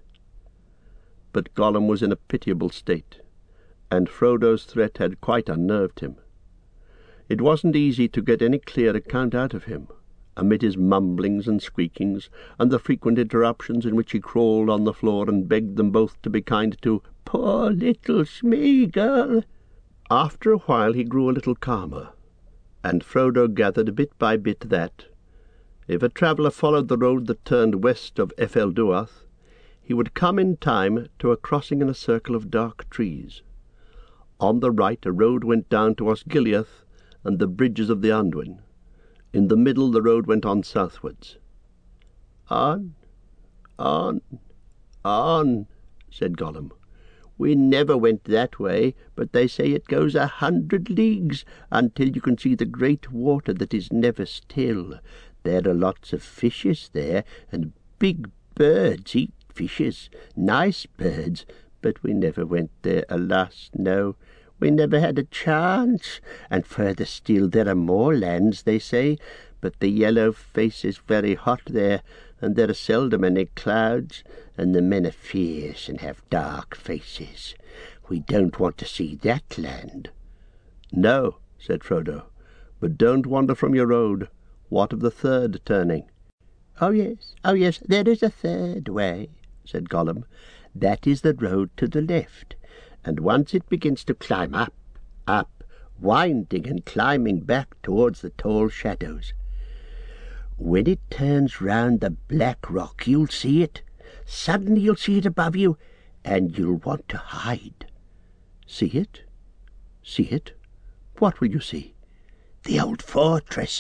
But Gollum was in a pitiable state, and Frodo's threat had quite unnerved him. It wasn't easy to get any clear account out of him, amid his mumblings and squeakings, and the frequent interruptions in which he crawled on the floor and begged them both to be kind to "poor little Smeagol." After a while he grew a little calmer, and Frodo gathered bit by bit that, if a traveller followed the road that turned west of Efelduath, he would come in time to a crossing in a circle of dark trees. On the right a road went down to Osgiliath and the bridges of the Anduin. In the middle the road went on southwards. "On, on, on," said Gollum. "We never went that way, but they say it goes a hundred leagues until you can see the great water that is never still. There are lots of fishes there, and big birds eat fishes, nice birds, but we never went there, alas, no. We never had a chance, and further still there are more lands, they say, but the yellow face is very hot there, and there are seldom any clouds, and the men are fierce and have dark faces. We don't want to see that land." "No," said Frodo, "but don't wander from your road. What of the third turning?" "Oh yes, oh yes, there is a third way," said Gollum. "That is the road to the left, and once it begins to climb up, up, winding and climbing back towards the tall shadows. When it turns round the black rock, you'll see it. Suddenly you'll see it above you, and you'll want to hide." "See it? See it? What will you see?" "The old fortress,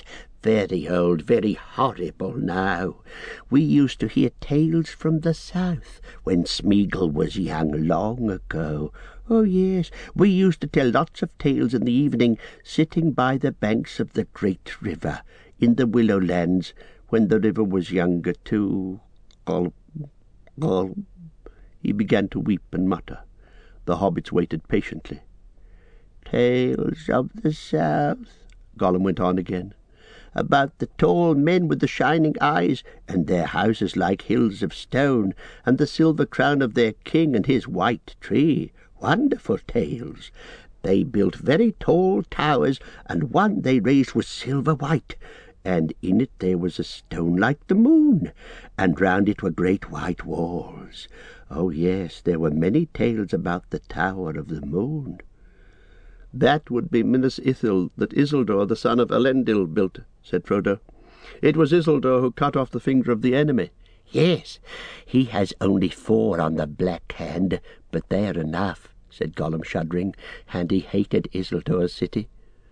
very old, very horrible now. We used to hear tales from the south when Smeagol was young, long ago. Oh, yes, we used to tell lots of tales in the evening, sitting by the banks of the great river, in the willow lands, when the river was younger too. Gulp, gulp. He began to weep and mutter. The hobbits waited patiently. Tales of the south, Gollum went on again, about the tall men with the shining eyes, and their houses like hills of stone, and the silver crown of their king and his white tree. Wonderful tales. They built very tall towers, and one they raised was silver white, and in it there was a stone like the moon, and round it were great white walls. Oh, yes, there were many tales about the Tower of the Moon. That would be Minas Ithil, that Isildur, the son of Elendil, built, said Frodo. It was Isildur who cut off the finger of the enemy. Yes, he has only four on the black hand, but they're enough, said Gollum, shuddering, and he hated Isildur's city.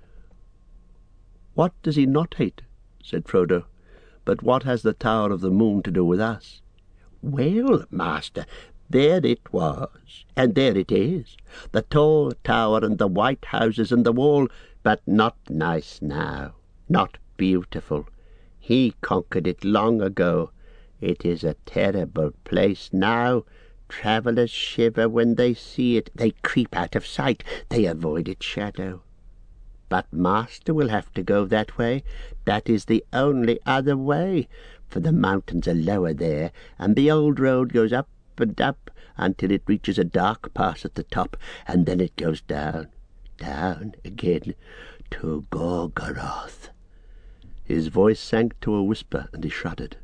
What does he not hate? Said Frodo. But what has the Tower of the Moon to do with us? Well, master, there it was, and there it is, the tall tower and the white houses and the wall, but not nice now, not beautiful. He conquered it long ago. It is a terrible place now. Travellers shiver when they see it. They creep out of sight. They avoid its shadow. But master will have to go that way. That is the only other way, for the mountains are lower there, and the old road goes up and up until it reaches a dark pass at the top, and then it goes down, down again to Gorgoroth. His voice sank to a whisper, and he shuddered.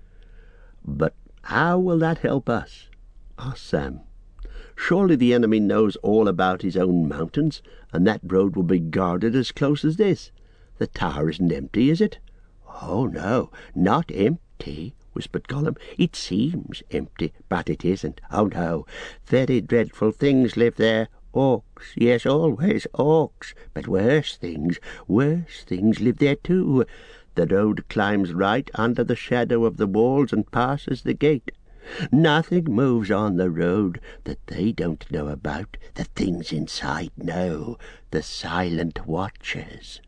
But how will that help us? Asked Sam. Surely the enemy knows all about his own mountains, and that road will be guarded as close as this. The tower isn't empty, is it? Oh, no, not empty, whispered Gollum. It seems empty, but it isn't. Oh, no, very dreadful things live there. Orcs, yes, always orcs, but worse things, worse things live there too. The road climbs right under the shadow of the walls and passes the gate. Nothing moves on the road that they don't know about. The things inside know, the silent watchers.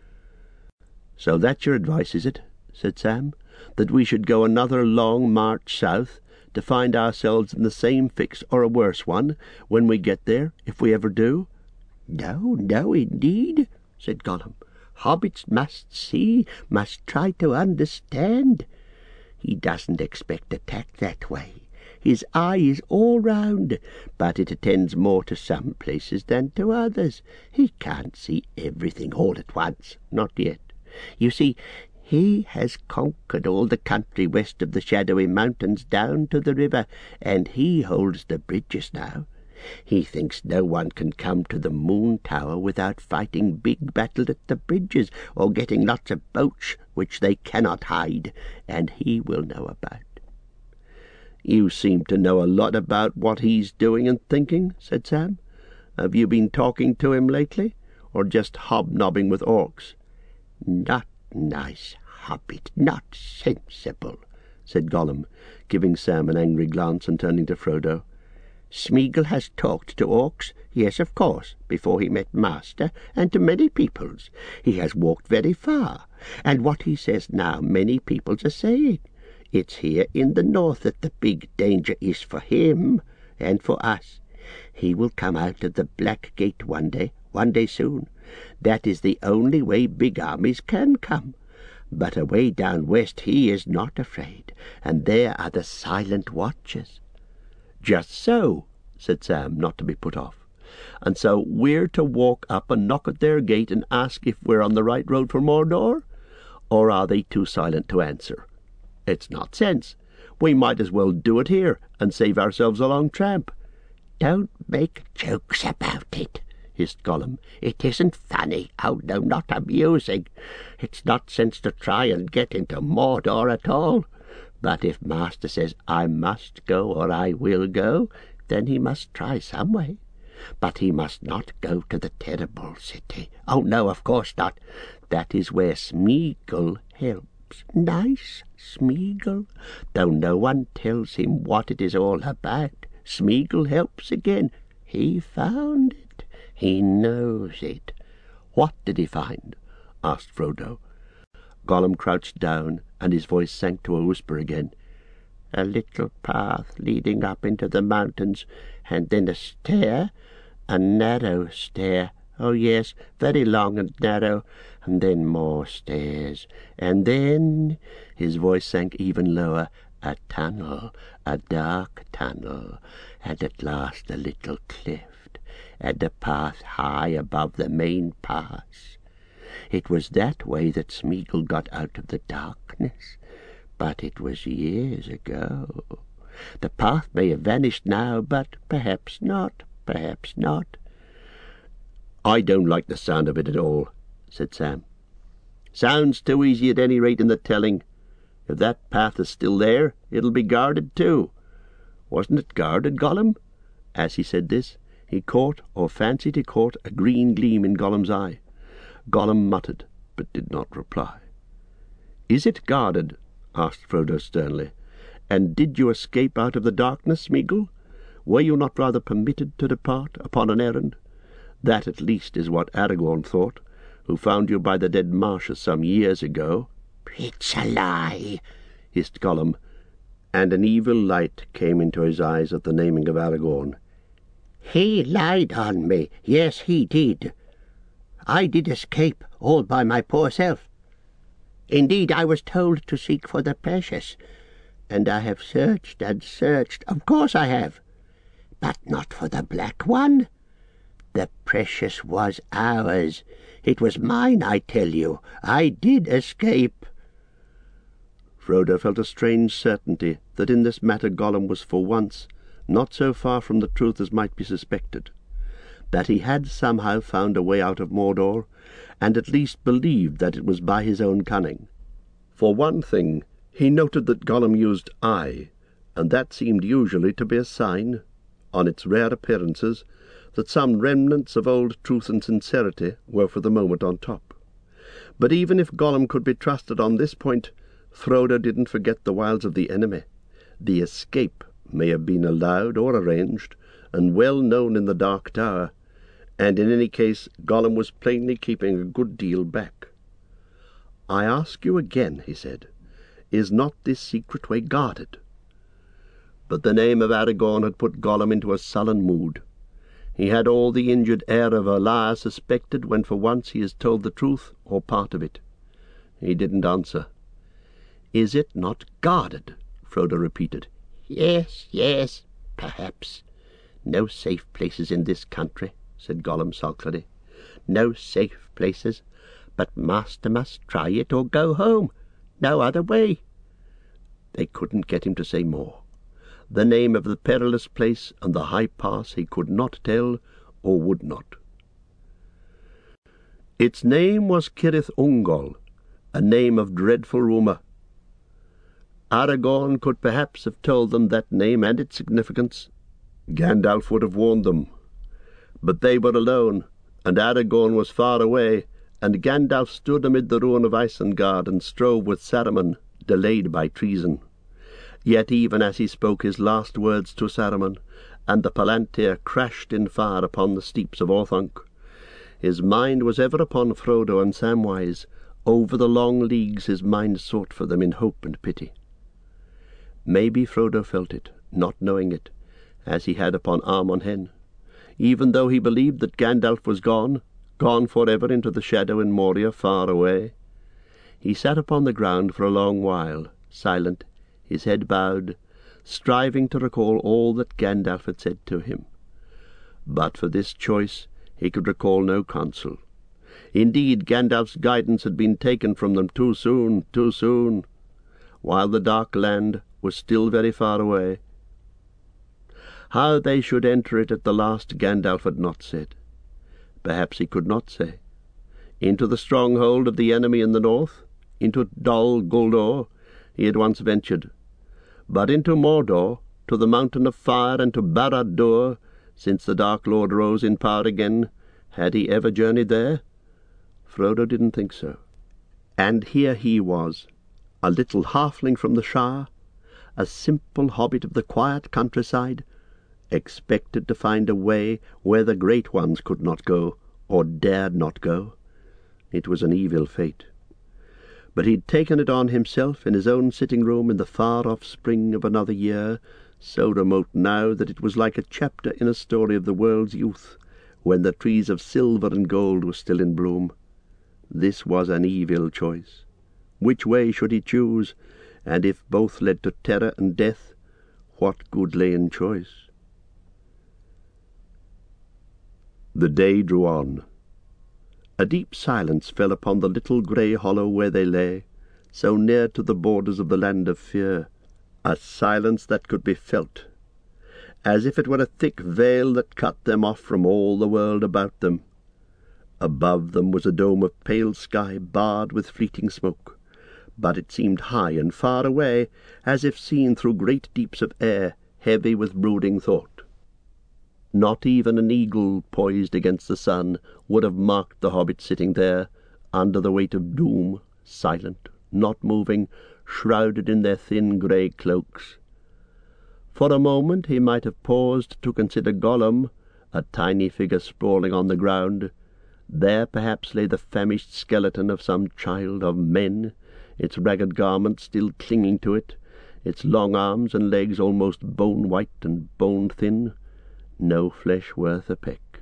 So that's your advice, is it? Said Sam. That we should go another long march south, to find ourselves in the same fix or a worse one when we get there, if we ever do? No, no, indeed, said Gollum. Hobbits must see, must try to understand. He doesn't expect attack that way. His eye is all round, but it attends more to some places than to others. He can't see everything all at once, not yet. You see, he has conquered all the country west of the Shadowy Mountains down to the river, and he holds the bridges now. He thinks no one can come to the Moon Tower without fighting big battle at the bridges, or getting lots of boats which they cannot hide, and he will know about. You seem to know a lot about what he's doing and thinking, said Sam. Have you been talking to him lately, or just hobnobbing with orcs? Not nice, Hobbit, not sensible, said Gollum, giving Sam an angry glance and turning to Frodo. Smeagol has talked to orcs, yes, of course, before he met Master, and to many peoples. He has walked very far, and what he says now many peoples are saying. It's here in the north that the big danger is for him and for us. He will come out of the Black Gate one day, one day soon. That is the only way big armies can come. But away down west he is not afraid, and there are the Silent Watchers. Just so, said Sam, not to be put off. And so we're to walk up and knock at their gate and ask if we're on the right road for Mordor? Or are they too silent to answer? It's not sense. We might as well do it here and save ourselves a long tramp. Don't make jokes about it, hissed Gollum. It isn't funny. Oh, no, not amusing. It's not sense to try and get into Mordor at all. But if Master says I must go or I will go, then he must try some way. But he must not go to the terrible city. Oh, no, of course not. That is where Smeagol helps. Nice Smeagol, though no one tells him what it is all about. Smeagol helps again. He found it. He knows it. What did he find? Asked Frodo. Gollum crouched down, and his voice sank to a whisper again. A little path leading up into the mountains, and then a stair, a narrow stair. Oh, yes, very long and narrow, and then more stairs, and then—" his voice sank even lower, "a tunnel, a dark tunnel, and at last a little cleft, and a path high above the main pass. It was that way that Smeagol got out of the darkness, but it was years ago. The path may have vanished now, but perhaps not, perhaps not." "I don't like the sound of it at all," said Sam. "Sounds too easy at any rate in the telling. If that path is still there, it'll be guarded too. Wasn't it guarded, Gollum?" As he said this, he caught, or fancied he caught, a green gleam in Gollum's eye. Gollum muttered, but did not reply. "Is it guarded?" asked Frodo sternly. "And did you escape out of the darkness, Smeagol? Were you not rather permitted to depart upon an errand? That at least is what Aragorn thought, who found you by the dead marshes some years ago." "It's a lie," hissed Gollum, and an evil light came into his eyes at the naming of Aragorn. "He lied on me. Yes, he did. I did escape all by my poor self. Indeed, I was told to seek for the precious, and I have searched and searched. Of course I have, but not for the Black One. The precious was ours. It was mine, I tell you. I did escape." Frodo felt a strange certainty that in this matter Gollum was for once not so far from the truth as might be suspected, that he had somehow found a way out of Mordor, and at least believed that it was by his own cunning. For one thing, he noted that Gollum used "I," and that seemed usually to be a sign, on its rare appearances, that some remnants of old truth and sincerity were for the moment on top. But even if Gollum could be trusted on this point, Frodo didn't forget the wiles of the enemy. The escape may have been allowed or arranged, and well known in the Dark Tower, and in any case Gollum was plainly keeping a good deal back. "I ask you again," he said, "is not this secret way guarded?" But the name of Aragorn had put Gollum into a sullen mood. He had all the injured air of a liar suspected when for once he has told the truth, or part of it. He didn't answer. "Is it not guarded?" Frodo repeated. "Yes, yes, perhaps. No safe places in this country," said Gollum sulkily. "No safe places, but master must try it or go home. No other way." They couldn't get him to say more. The name of the perilous place and the high pass he could not tell, or would not. Its name was Cirith Ungol, a name of dreadful rumour. Aragorn could perhaps have told them that name and its significance. Gandalf would have warned them. But they were alone, and Aragorn was far away, and Gandalf stood amid the ruin of Isengard and strove with Saruman, delayed by treason. Yet even as he spoke his last words to Saruman, and the Palantir crashed in fire upon the steeps of Orthanc, his mind was ever upon Frodo and Samwise. Over the long leagues his mind sought for them in hope and pity. Maybe Frodo felt it, not knowing it, as he had upon Armon Hen, even though he believed that Gandalf was gone, gone forever into the shadow in Moria far away. He sat upon the ground for a long while, silent, his head bowed, striving to recall all that Gandalf had said to him. But for this choice he could recall no counsel. Indeed, Gandalf's guidance had been taken from them too soon, too soon, while the Dark Land was still very far away. How they should enter it at the last Gandalf had not said. Perhaps he could not say. Into the stronghold of the enemy in the north, into Dol Guldur, he had once ventured. But into Mordor, to the Mountain of Fire, and to Barad-dûr, since the Dark Lord rose in power again, had he ever journeyed there? Frodo didn't think so. And here he was, a little halfling from the Shire, a simple hobbit of the quiet countryside, expected to find a way where the great ones could not go, or dared not go. It was an evil fate. But he'd taken it on himself in his own sitting-room in the far-off spring of another year, so remote now that it was like a chapter in a story of the world's youth, when the trees of silver and gold were still in bloom. This was an evil choice. Which way should he choose? And if both led to terror and death, what good lay in choice? The day drew on. A deep silence fell upon the little grey hollow where they lay, so near to the borders of the land of fear, a silence that could be felt, as if it were a thick veil that cut them off from all the world about them. Above them was a dome of pale sky barred with fleeting smoke, but it seemed high and far away, as if seen through great deeps of air, heavy with brooding thought. Not even an eagle poised against the sun would have marked the hobbit sitting there, under the weight of doom, silent, not moving, shrouded in their thin grey cloaks. For a moment he might have paused to consider Gollum, a tiny figure sprawling on the ground. There perhaps lay the famished skeleton of some child of men, its ragged garments still clinging to it, its long arms and legs almost bone-white and bone-thin, no flesh worth a peck.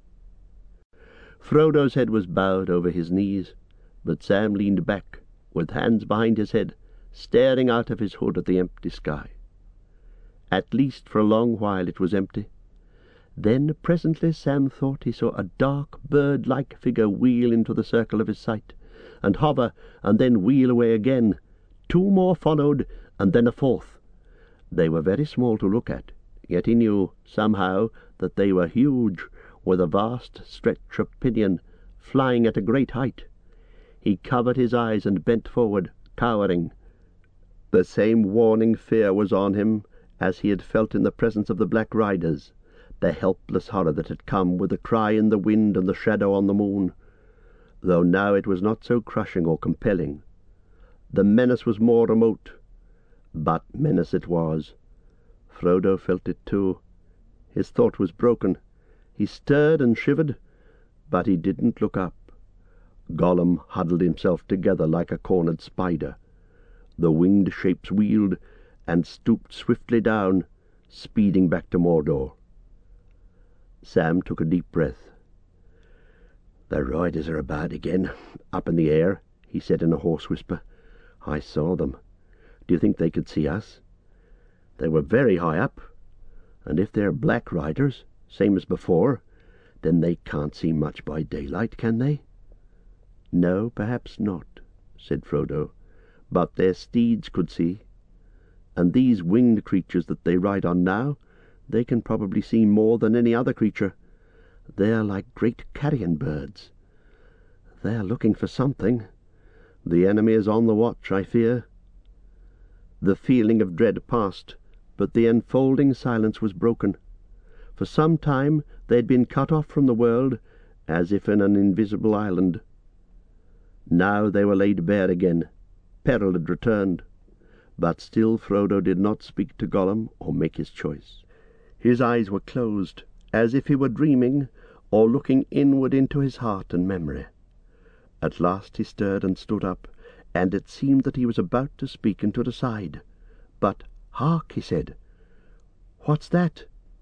Frodo's head was bowed over his knees, but Sam leaned back, with hands behind his head, staring out of his hood at the empty sky. At least for a long while it was empty. Then presently Sam thought he saw a dark bird-like figure wheel into the circle of his sight, and hover, and then wheel away again. Two more followed, and then a fourth. They were very small to look at, yet he knew, somehow, that they were huge, with a vast stretch of pinion, flying at a great height. He covered his eyes and bent forward, cowering. The same warning fear was on him as he had felt in the presence of the Black Riders, the helpless horror that had come with the cry in the wind and the shadow on the moon, though now it was not so crushing or compelling. The menace was more remote, but menace it was. Frodo felt it too. His thought was broken. He stirred and shivered, but he didn't look up. Gollum huddled himself together like a cornered spider. The winged shapes wheeled and stooped swiftly down, speeding back to Mordor. Sam took a deep breath. "The riders are about again, up in the air," he said in a hoarse whisper. "I saw them. Do you think they could see us? They were very high up, and if they're Black Riders, same as before, then they can't see much by daylight, can they?" "No, perhaps not," said Frodo, "but their steeds could see. And these winged creatures that they ride on now, they can probably see more than any other creature. They are like great carrion birds. They are looking for something. The enemy is on the watch, I fear." The feeling of dread passed, but the enfolding silence was broken. For some time they had been cut off from the world, as if in an invisible island. Now they were laid bare again. Peril had returned. But still Frodo did not speak to Gollum or make his choice. His eyes were closed, as if he were dreaming, or looking inward into his heart and memory. At last he stirred and stood up, and it seemed that he was about to speak and to decide. But, "Hark," he said. "What's that?"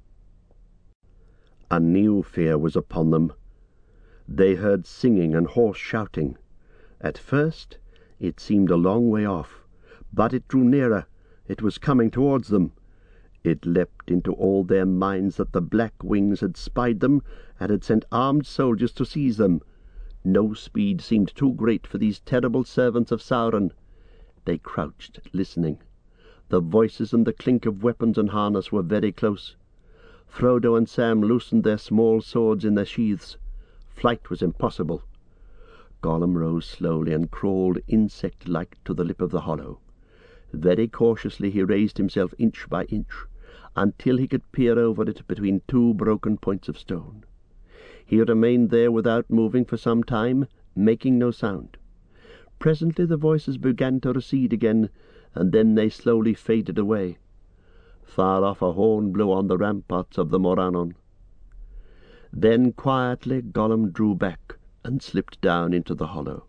A new fear was upon them. They heard singing and hoarse shouting. At first it seemed a long way off, but it drew nearer. It was coming towards them. It leapt into all their minds that the Black Wings had spied them and had sent armed soldiers to seize them. No speed seemed too great for these terrible servants of Sauron. They crouched, listening. The voices and the clink of weapons and harness were very close. Frodo and Sam loosened their small swords in their sheaths. Flight was impossible. Gollum rose slowly and crawled insect-like to the lip of the hollow. Very cautiously he raised himself inch by inch. until he could peer over it between two broken points of stone. He remained there without moving for some time, making no sound. Presently the voices began to recede again, and then they slowly faded away. Far off a horn blew on the ramparts of the Morannon. Then quietly Gollum drew back and slipped down into the hollow.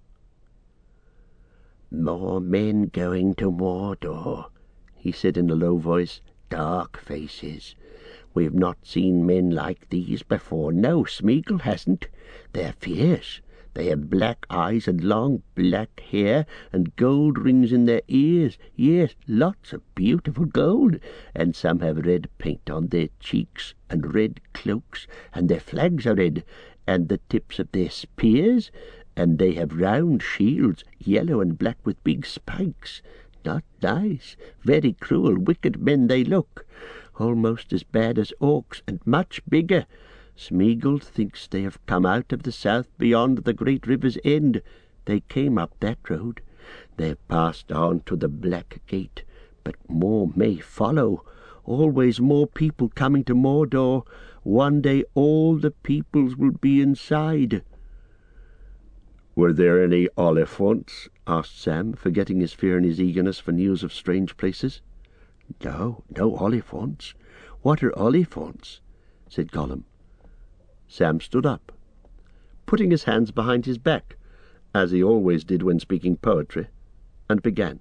"More men going to Mordor," he said in a low voice. "Dark faces. We've not seen men like these before. No, Smeagol hasn't. They're fierce. They have black eyes and long black hair and gold rings in their ears. Yes, lots of beautiful gold. And some have red paint on their cheeks and red cloaks, and their flags are red, and the tips of their spears, and they have round shields, yellow and black with big spikes. Not nice. Very cruel, wicked men they look. Almost as bad as orcs, and much bigger. Smeagol thinks they have come out of the south beyond the great river's end. They came up that road. They have passed on to the Black Gate, but more may follow. Always more people coming to Mordor. One day all the peoples will be inside." "Were there any Oliphants?" asked Sam, forgetting his fear in his eagerness for news of strange places. "No, no Oliphants. What are Oliphants?" said Gollum. Sam stood up, putting his hands behind his back, as he always did when speaking poetry, and began.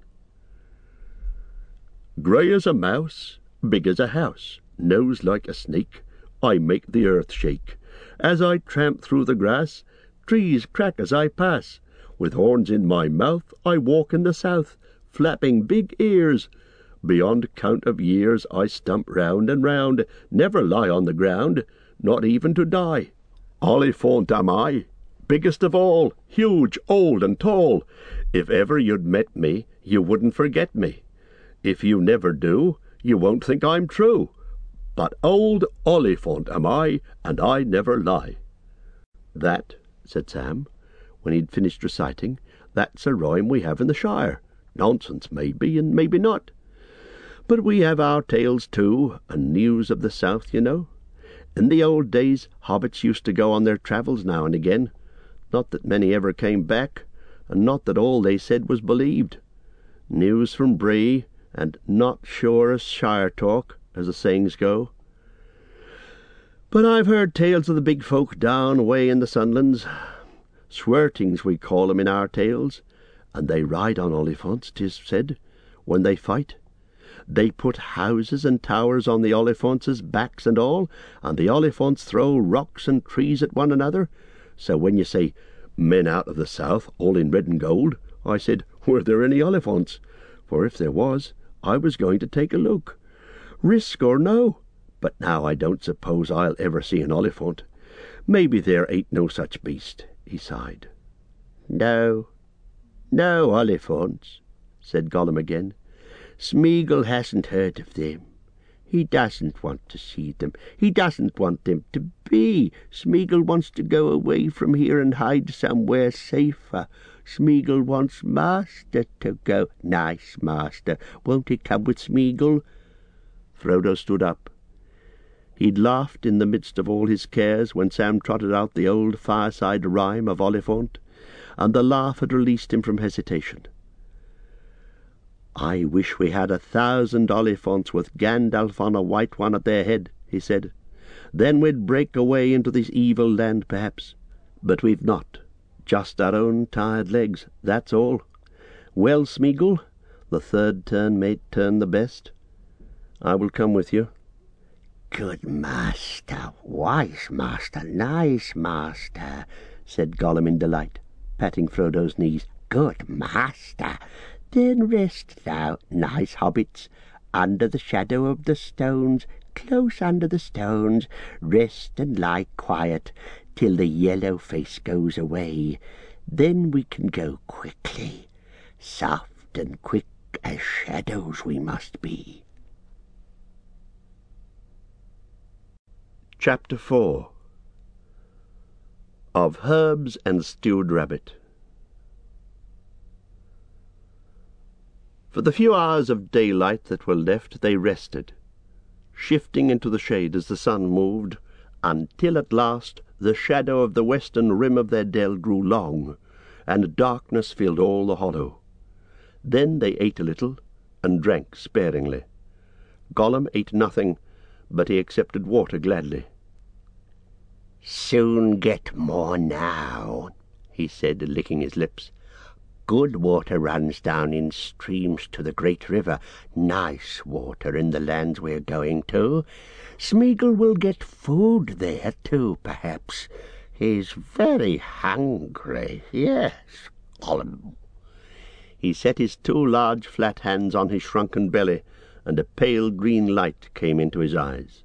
"Grey as a mouse, big as a house, nose like a snake, I make the earth shake. As I tramp through the grass, trees crack as I pass. With horns in my mouth, I walk in the south, flapping big ears. Beyond count of years, I stump round and round, never lie on the ground, not even to die. Oliphant am I, biggest of all, huge, old, and tall. If ever you'd met me, you wouldn't forget me. If you never do, you won't think I'm true. But old Oliphant am I, and I never lie." "That," said Sam, when he'd finished reciting, "that's a rhyme we have in the Shire. Nonsense, maybe, and maybe not. But we have our tales too, and news of the south, you know. In the old days, hobbits used to go on their travels now and again. Not that many ever came back, and not that all they said was believed. News from Bree, and not sure as Shire talk, as the sayings go. But I've heard tales of the big folk down away in the Sunlands. Swertings we call 'em in our tales, and they ride on Oliphants, 'tis said, when they fight. They put houses and towers on the Oliphants' backs and all, and the Oliphants throw rocks and trees at one another. So when you say, 'Men out of the south, all in red and gold,' I said, 'Were there any Oliphants?' For if there was, I was going to take a look. Risk or no, but now I don't suppose I'll ever see an Oliphant. Maybe there ain't no such beast," he sighed. "No, no Oliphants," said Gollum again. "Smeagol hasn't heard of them. He doesn't want to see them. He doesn't want them to be. Smeagol wants to go away from here and hide somewhere safer. Smeagol wants Master to go. Nice Master. Won't he come with Smeagol?" Frodo stood up. He'd laughed in the midst of all his cares when Sam trotted out the old fireside rhyme of Oliphant, and the laugh had released him from hesitation. "I wish we had a thousand Oliphants with Gandalf on a white one at their head," he said. "Then we'd break away into this evil land, perhaps. But we've not. Just our own tired legs, that's all. Well, Smeagol, the third turn may turn the best. I will come with you." "Good master, wise master, nice master," said Gollum in delight, patting Frodo's knees. "Good master. Then rest thou, nice hobbits, under the shadow of the stones, close under the stones. Rest and lie quiet till the yellow face goes away. Then we can go quickly. Soft and quick as shadows we must be." Chapter four. Of Herbs and Stewed Rabbit. For the few hours of daylight that were left they rested, shifting into the shade as the sun moved, until at last the shadow of the western rim of their dell grew long, and darkness filled all the hollow. Then they ate a little, and drank sparingly. Gollum ate nothing, but he accepted water gladly. "Soon get more now," he said, licking his lips. "Good water runs down in streams to the great river. Nice water in the lands we're going to. Smeagol will get food there too, perhaps. He's very hungry, yes, Gollum." He set his two large flat hands on his shrunken belly, and a pale green light came into his eyes.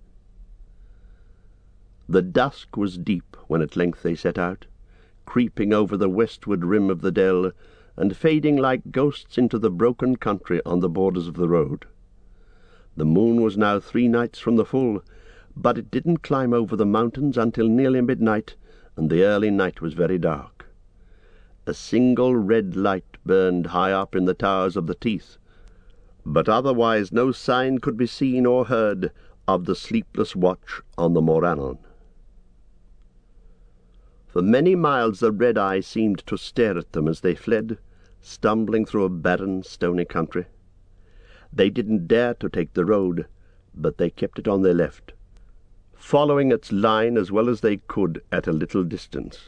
The dusk was deep when at length they set out, creeping over the westward rim of the dell, and fading like ghosts into the broken country on the borders of the road. The moon was now three nights from the full, but it didn't climb over the mountains until nearly midnight, and the early night was very dark. A single red light burned high up in the towers of the Teeth, but otherwise no sign could be seen or heard of the sleepless watch on the Morannon. For many miles the red eye seemed to stare at them as they fled, stumbling through a barren, stony country. They didn't dare to take the road, but they kept it on their left, following its line as well as they could at a little distance.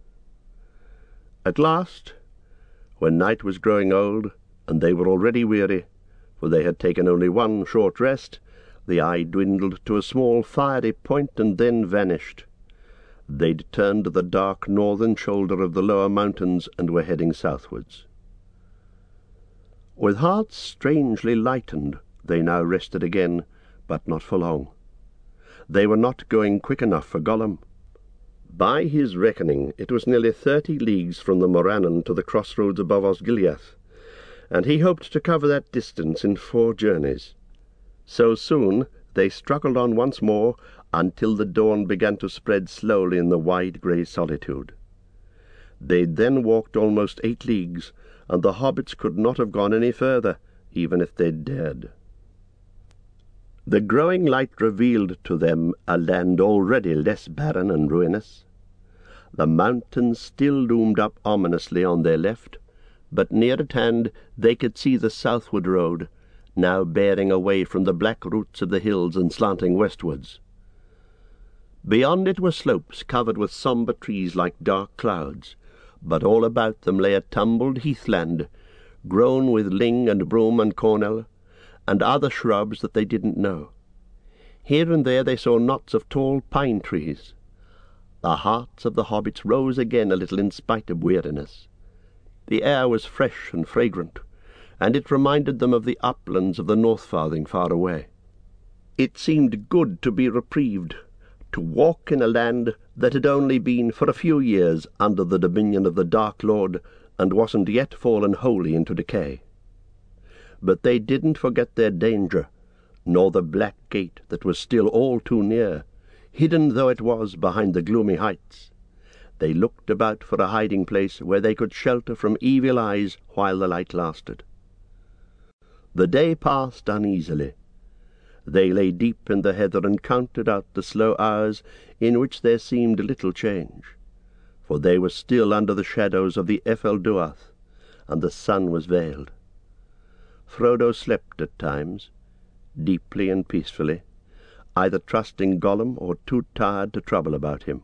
At last, when night was growing old, and they were already weary, for they had taken only one short rest, the eye dwindled to a small fiery point and then vanished. They'd turned to the dark northern shoulder of the lower mountains and were heading southwards. With hearts strangely lightened, they now rested again, but not for long. They were not going quick enough for Gollum. By his reckoning, it was nearly thirty leagues from the Morannon to the crossroads above Osgiliath, and he hoped to cover that distance in four journeys. So soon they struggled on once more, until the dawn began to spread slowly in the wide grey solitude. They'd then walked almost eight leagues, and the hobbits could not have gone any further, even if they'd dared. The growing light revealed to them a land already less barren and ruinous. The mountains still loomed up ominously on their left, but near at hand they could see the southward road, now bearing away from the black roots of the hills and slanting westwards. Beyond it were slopes covered with sombre trees like dark clouds, but all about them lay a tumbled heathland, grown with ling and broom and cornel, and other shrubs that they didn't know. Here and there they saw knots of tall pine trees. The hearts of the hobbits rose again a little in spite of weariness. The air was fresh and fragrant, and it reminded them of the uplands of the Northfarthing far away. It seemed good to be reprieved, to walk in a land that had only been for a few years under the dominion of the Dark Lord, and wasn't yet fallen wholly into decay. But they didn't forget their danger, nor the black gate that was still all too near, hidden though it was behind the gloomy heights. They looked about for a hiding place where they could shelter from evil eyes while the light lasted. The day passed uneasily. They lay deep in the heather and counted out the slow hours in which there seemed little change, for they were still under the shadows of the Ephel Duath, and the sun was veiled. Frodo slept at times, deeply and peacefully, either trusting Gollum or too tired to trouble about him.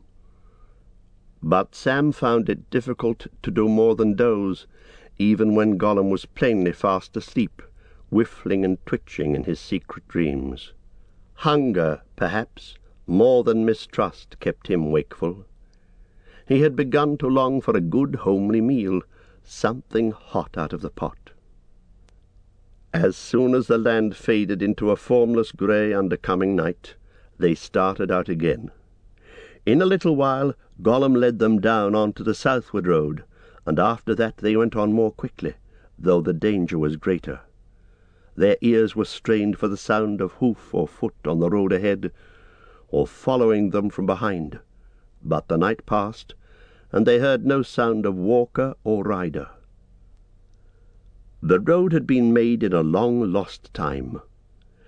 But Sam found it difficult to do more than doze, even when Gollum was plainly fast asleep, whiffling and twitching in his secret dreams. Hunger, perhaps, more than mistrust, kept him wakeful. He had begun to long for a good homely meal, something hot out of the pot. As soon as the land faded into a formless grey under coming night, they started out again. In a little while Gollum led them down onto the southward road, and after that they went on more quickly, though the danger was greater. Their ears were strained for the sound of hoof or foot on the road ahead, or following them from behind. But the night passed, and they heard no sound of walker or rider. The road had been made in a long-lost time.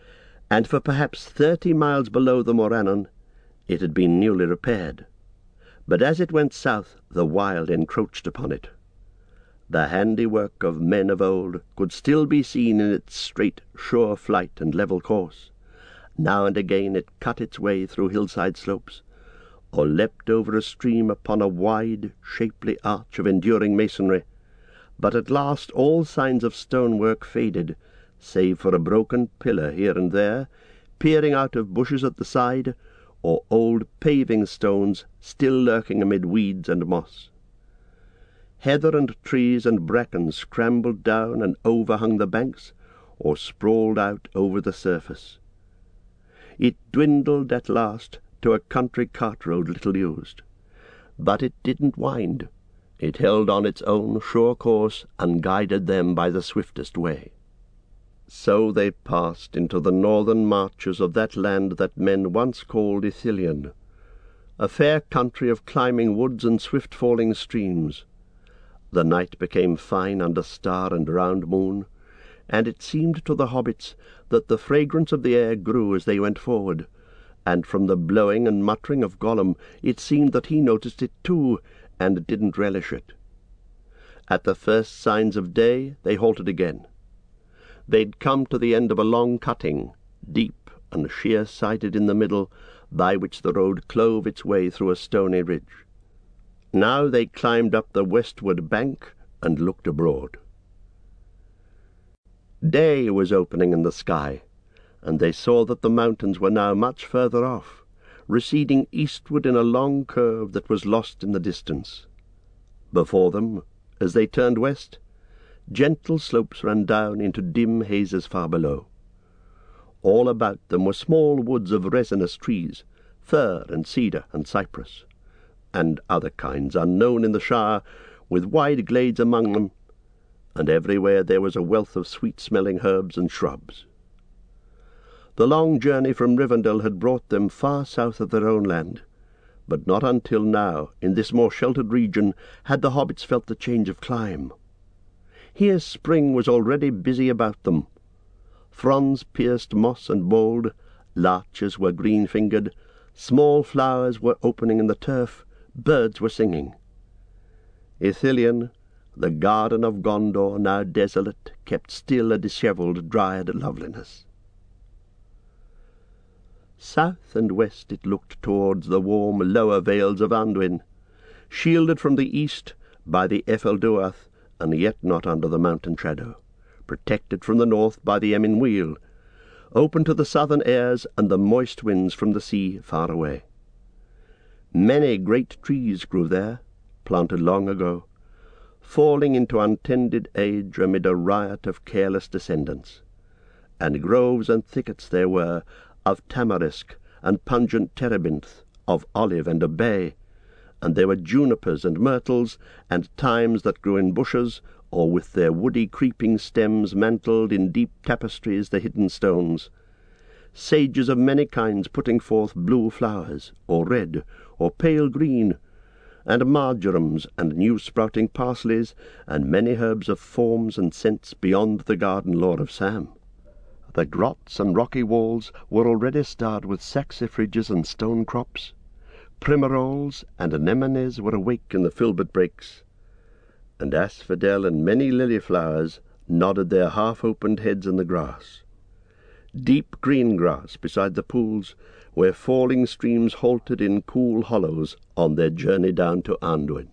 and for perhaps thirty miles below the Morannon it had been newly repaired. But as it went south, the wild encroached upon it. The handiwork of men of old could still be seen in its straight, sure flight and level course. Now and again it cut its way through hillside slopes, or leapt over a stream upon a wide, shapely arch of enduring masonry. But at last all signs of stonework faded, save for a broken pillar here and there, peering out of bushes at the side, or old paving stones still lurking amid weeds and moss. Heather and trees and bracken scrambled down and overhung the banks, or sprawled out over the surface. It dwindled at last to a country cart road little used. But it didn't wind. It held on its own sure course and guided them by the swiftest way. So they passed into the northern marches of that land that men once called Ithilien, a fair country of climbing woods and swift-falling streams. The night became fine under star and round moon, and it seemed to the hobbits that the fragrance of the air grew as they went forward, and from the blowing and muttering of Gollum it seemed that he noticed it too, and didn't relish it. At the first signs of day they halted again. They'd come to the end of a long cutting, deep and sheer-sided in the middle, by which the road clove its way through a stony ridge. Now they climbed up the westward bank and looked abroad. Day was opening in the sky, and they saw that the mountains were now much further off, receding eastward in a long curve that was lost in the distance. Before them, as they turned west, gentle slopes ran down into dim hazes far below. All about them were small woods of resinous trees, fir and cedar and cypress, and other kinds unknown in the Shire, with wide glades among them, and everywhere there was a wealth of sweet-smelling herbs and shrubs. The long journey from Rivendell had brought them far south of their own land, but not until now, in this more sheltered region, had the hobbits felt the change of clime. Here spring was already busy about them. Fronds pierced moss and mould, larches were green-fingered, small flowers were opening in the turf, birds were singing. Ithilien, the garden of Gondor, now desolate, kept still a dishevelled, dryad loveliness. South and west it looked towards the warm lower vales of Anduin, shielded from the east by the Efelduath, and yet not under the mountain shadow, protected from the north by the Emyn Muil, open to the southern airs and the moist winds from the sea far away. Many great trees grew there, planted long ago, falling into untended age amid a riot of careless descendants, and groves and thickets there were of tamarisk and pungent terebinth, of olive and of bay, and there were junipers and myrtles, and thymes that grew in bushes, or with their woody creeping stems mantled in deep tapestries the hidden stones, sages of many kinds putting forth blue flowers, or red, or pale green, and marjorams and new-sprouting parsleys, and many herbs of forms and scents beyond the garden lore of Sam. The grots and rocky walls were already starred with saxifrages and stone crops. Primaroles and anemones were awake in the filbert brakes, and asphodel and many lily flowers nodded their half-opened heads in the grass. Deep green grass beside the pools, where falling streams halted in cool hollows on their journey down to Anduin.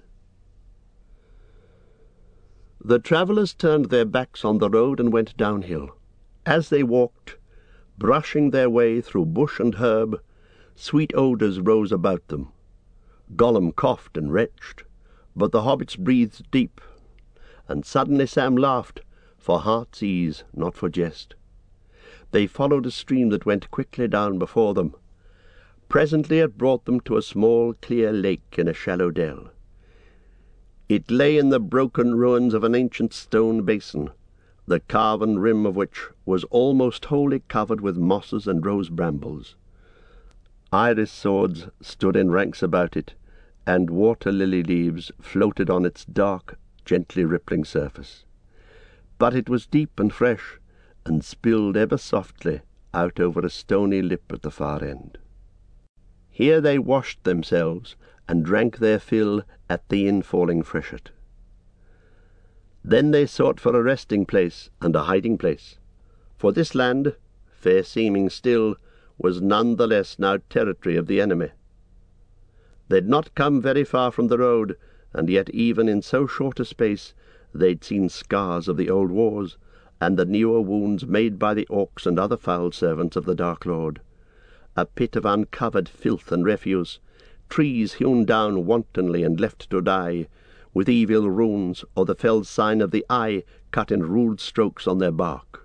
The travellers turned their backs on the road and went downhill. As they walked, brushing their way through bush and herb, sweet odours rose about them. Gollum coughed and retched, but the hobbits breathed deep, and suddenly Sam laughed, for heart's ease, not for jest. They followed a stream that went quickly down before them. Presently it brought them to a small clear lake in a shallow dell. It lay in the broken ruins of an ancient stone basin, the carven rim of which was almost wholly covered with mosses and rose brambles. Iris swords stood in ranks about it, and water-lily leaves floated on its dark, gently rippling surface. But it was deep and fresh, and spilled ever softly out over a stony lip at the far end. Here they washed themselves and drank their fill at the infalling freshet. Then they sought for a resting place and a hiding place, for this land, fair seeming still, was none the less now territory of the enemy. They'd not come very far from the road, and yet even in so short a space they'd seen scars of the old wars, and the newer wounds made by the orcs and other foul servants of the Dark Lord, a pit of uncovered filth and refuse, trees hewn down wantonly and left to die, with evil runes or the fell sign of the eye cut in rude strokes on their bark.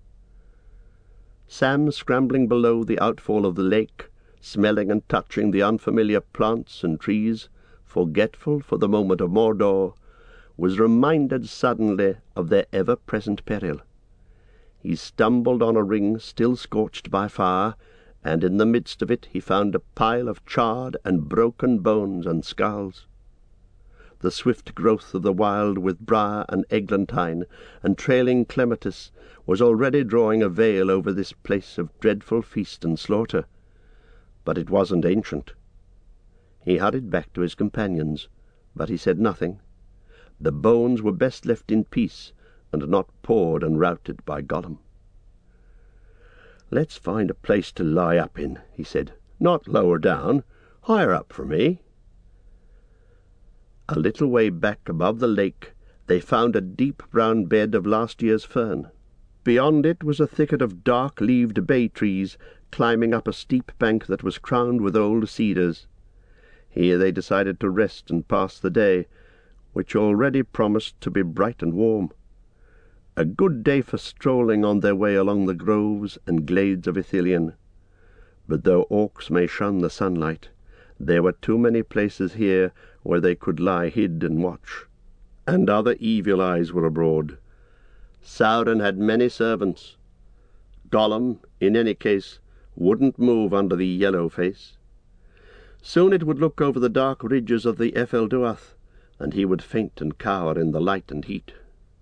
Sam, scrambling below the outfall of the lake, smelling and touching the unfamiliar plants and trees, forgetful for the moment of Mordor, was reminded suddenly of their ever-present peril. He stumbled on a ring still scorched by fire, and in the midst of it he found a pile of charred and broken bones and skulls. The swift growth of the wild with briar and eglantine and trailing clematis was already drawing a veil over this place of dreadful feast and slaughter, but it wasn't ancient. He hurried back to his companions, but he said nothing. The bones were best left in peace, and not pawed and routed by Gollum. "Let's find a place to lie up in," he said. "Not lower down, higher up for me." A little way back above the lake they found a deep brown bed of last year's fern. Beyond it was a thicket of dark-leaved bay trees climbing up a steep bank that was crowned with old cedars. Here they decided to rest and pass the day, which already promised to be bright and warm. A good day for strolling on their way along the groves and glades of Ithilien. But though orcs may shun the sunlight, there were too many places here where they could lie hid and watch. And other evil eyes were abroad. Sauron had many servants. Gollum, in any case, wouldn't move under the yellow face. Soon it would look over the dark ridges of the Efelduath, and he would faint and cower in the light and heat.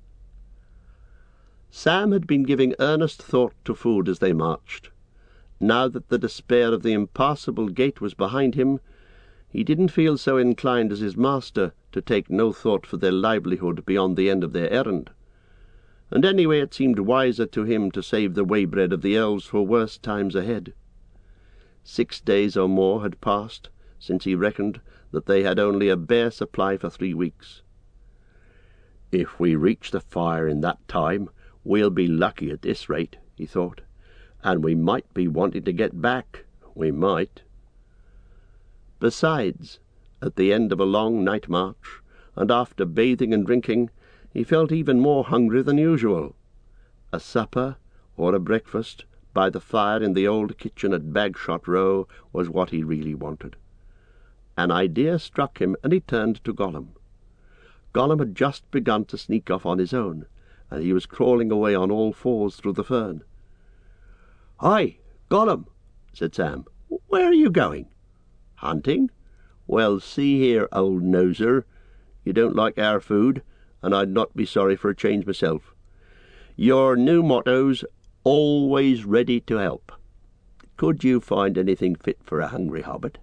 Sam had been giving earnest thought to food as they marched. Now that the despair of the impassable gate was behind him, he didn't feel so inclined as his master to take no thought for their livelihood beyond the end of their errand. And anyway it seemed wiser to him to save the waybread of the elves for worse times ahead. Six days or more had passed since he reckoned that they had only a bare supply for three weeks. "If we reach the fire in that time, we'll be lucky at this rate," he thought, "and we might be wanting to get back, we might." Besides, at the end of a long night march, and after bathing and drinking, he felt even more hungry than usual. A supper, or a breakfast, by the fire in the old kitchen at Bagshot Row was what he really wanted. An idea struck him, and he turned to Gollum. Gollum had just begun to sneak off on his own, and he was crawling away on all fours through the fern. "Hi, Gollum," said Sam. "Where are you going?" "Hunting." "Well, see here, old noser, you don't like our food, and I'd not be sorry for a change myself. Your new motto's always ready to help. Could you find anything fit for a hungry hobbit?"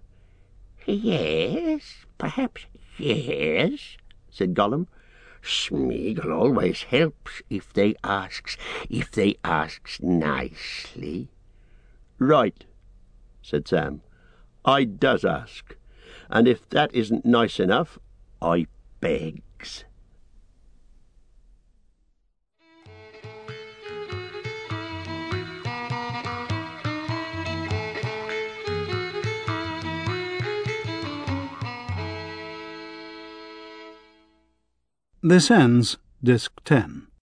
"Yes, perhaps yes," said Gollum. "Smeagol always helps if they asks, if they asks nicely." "Right," said Sam. "I does ask, and if that isn't nice enough, I begs." This ends Disc ten.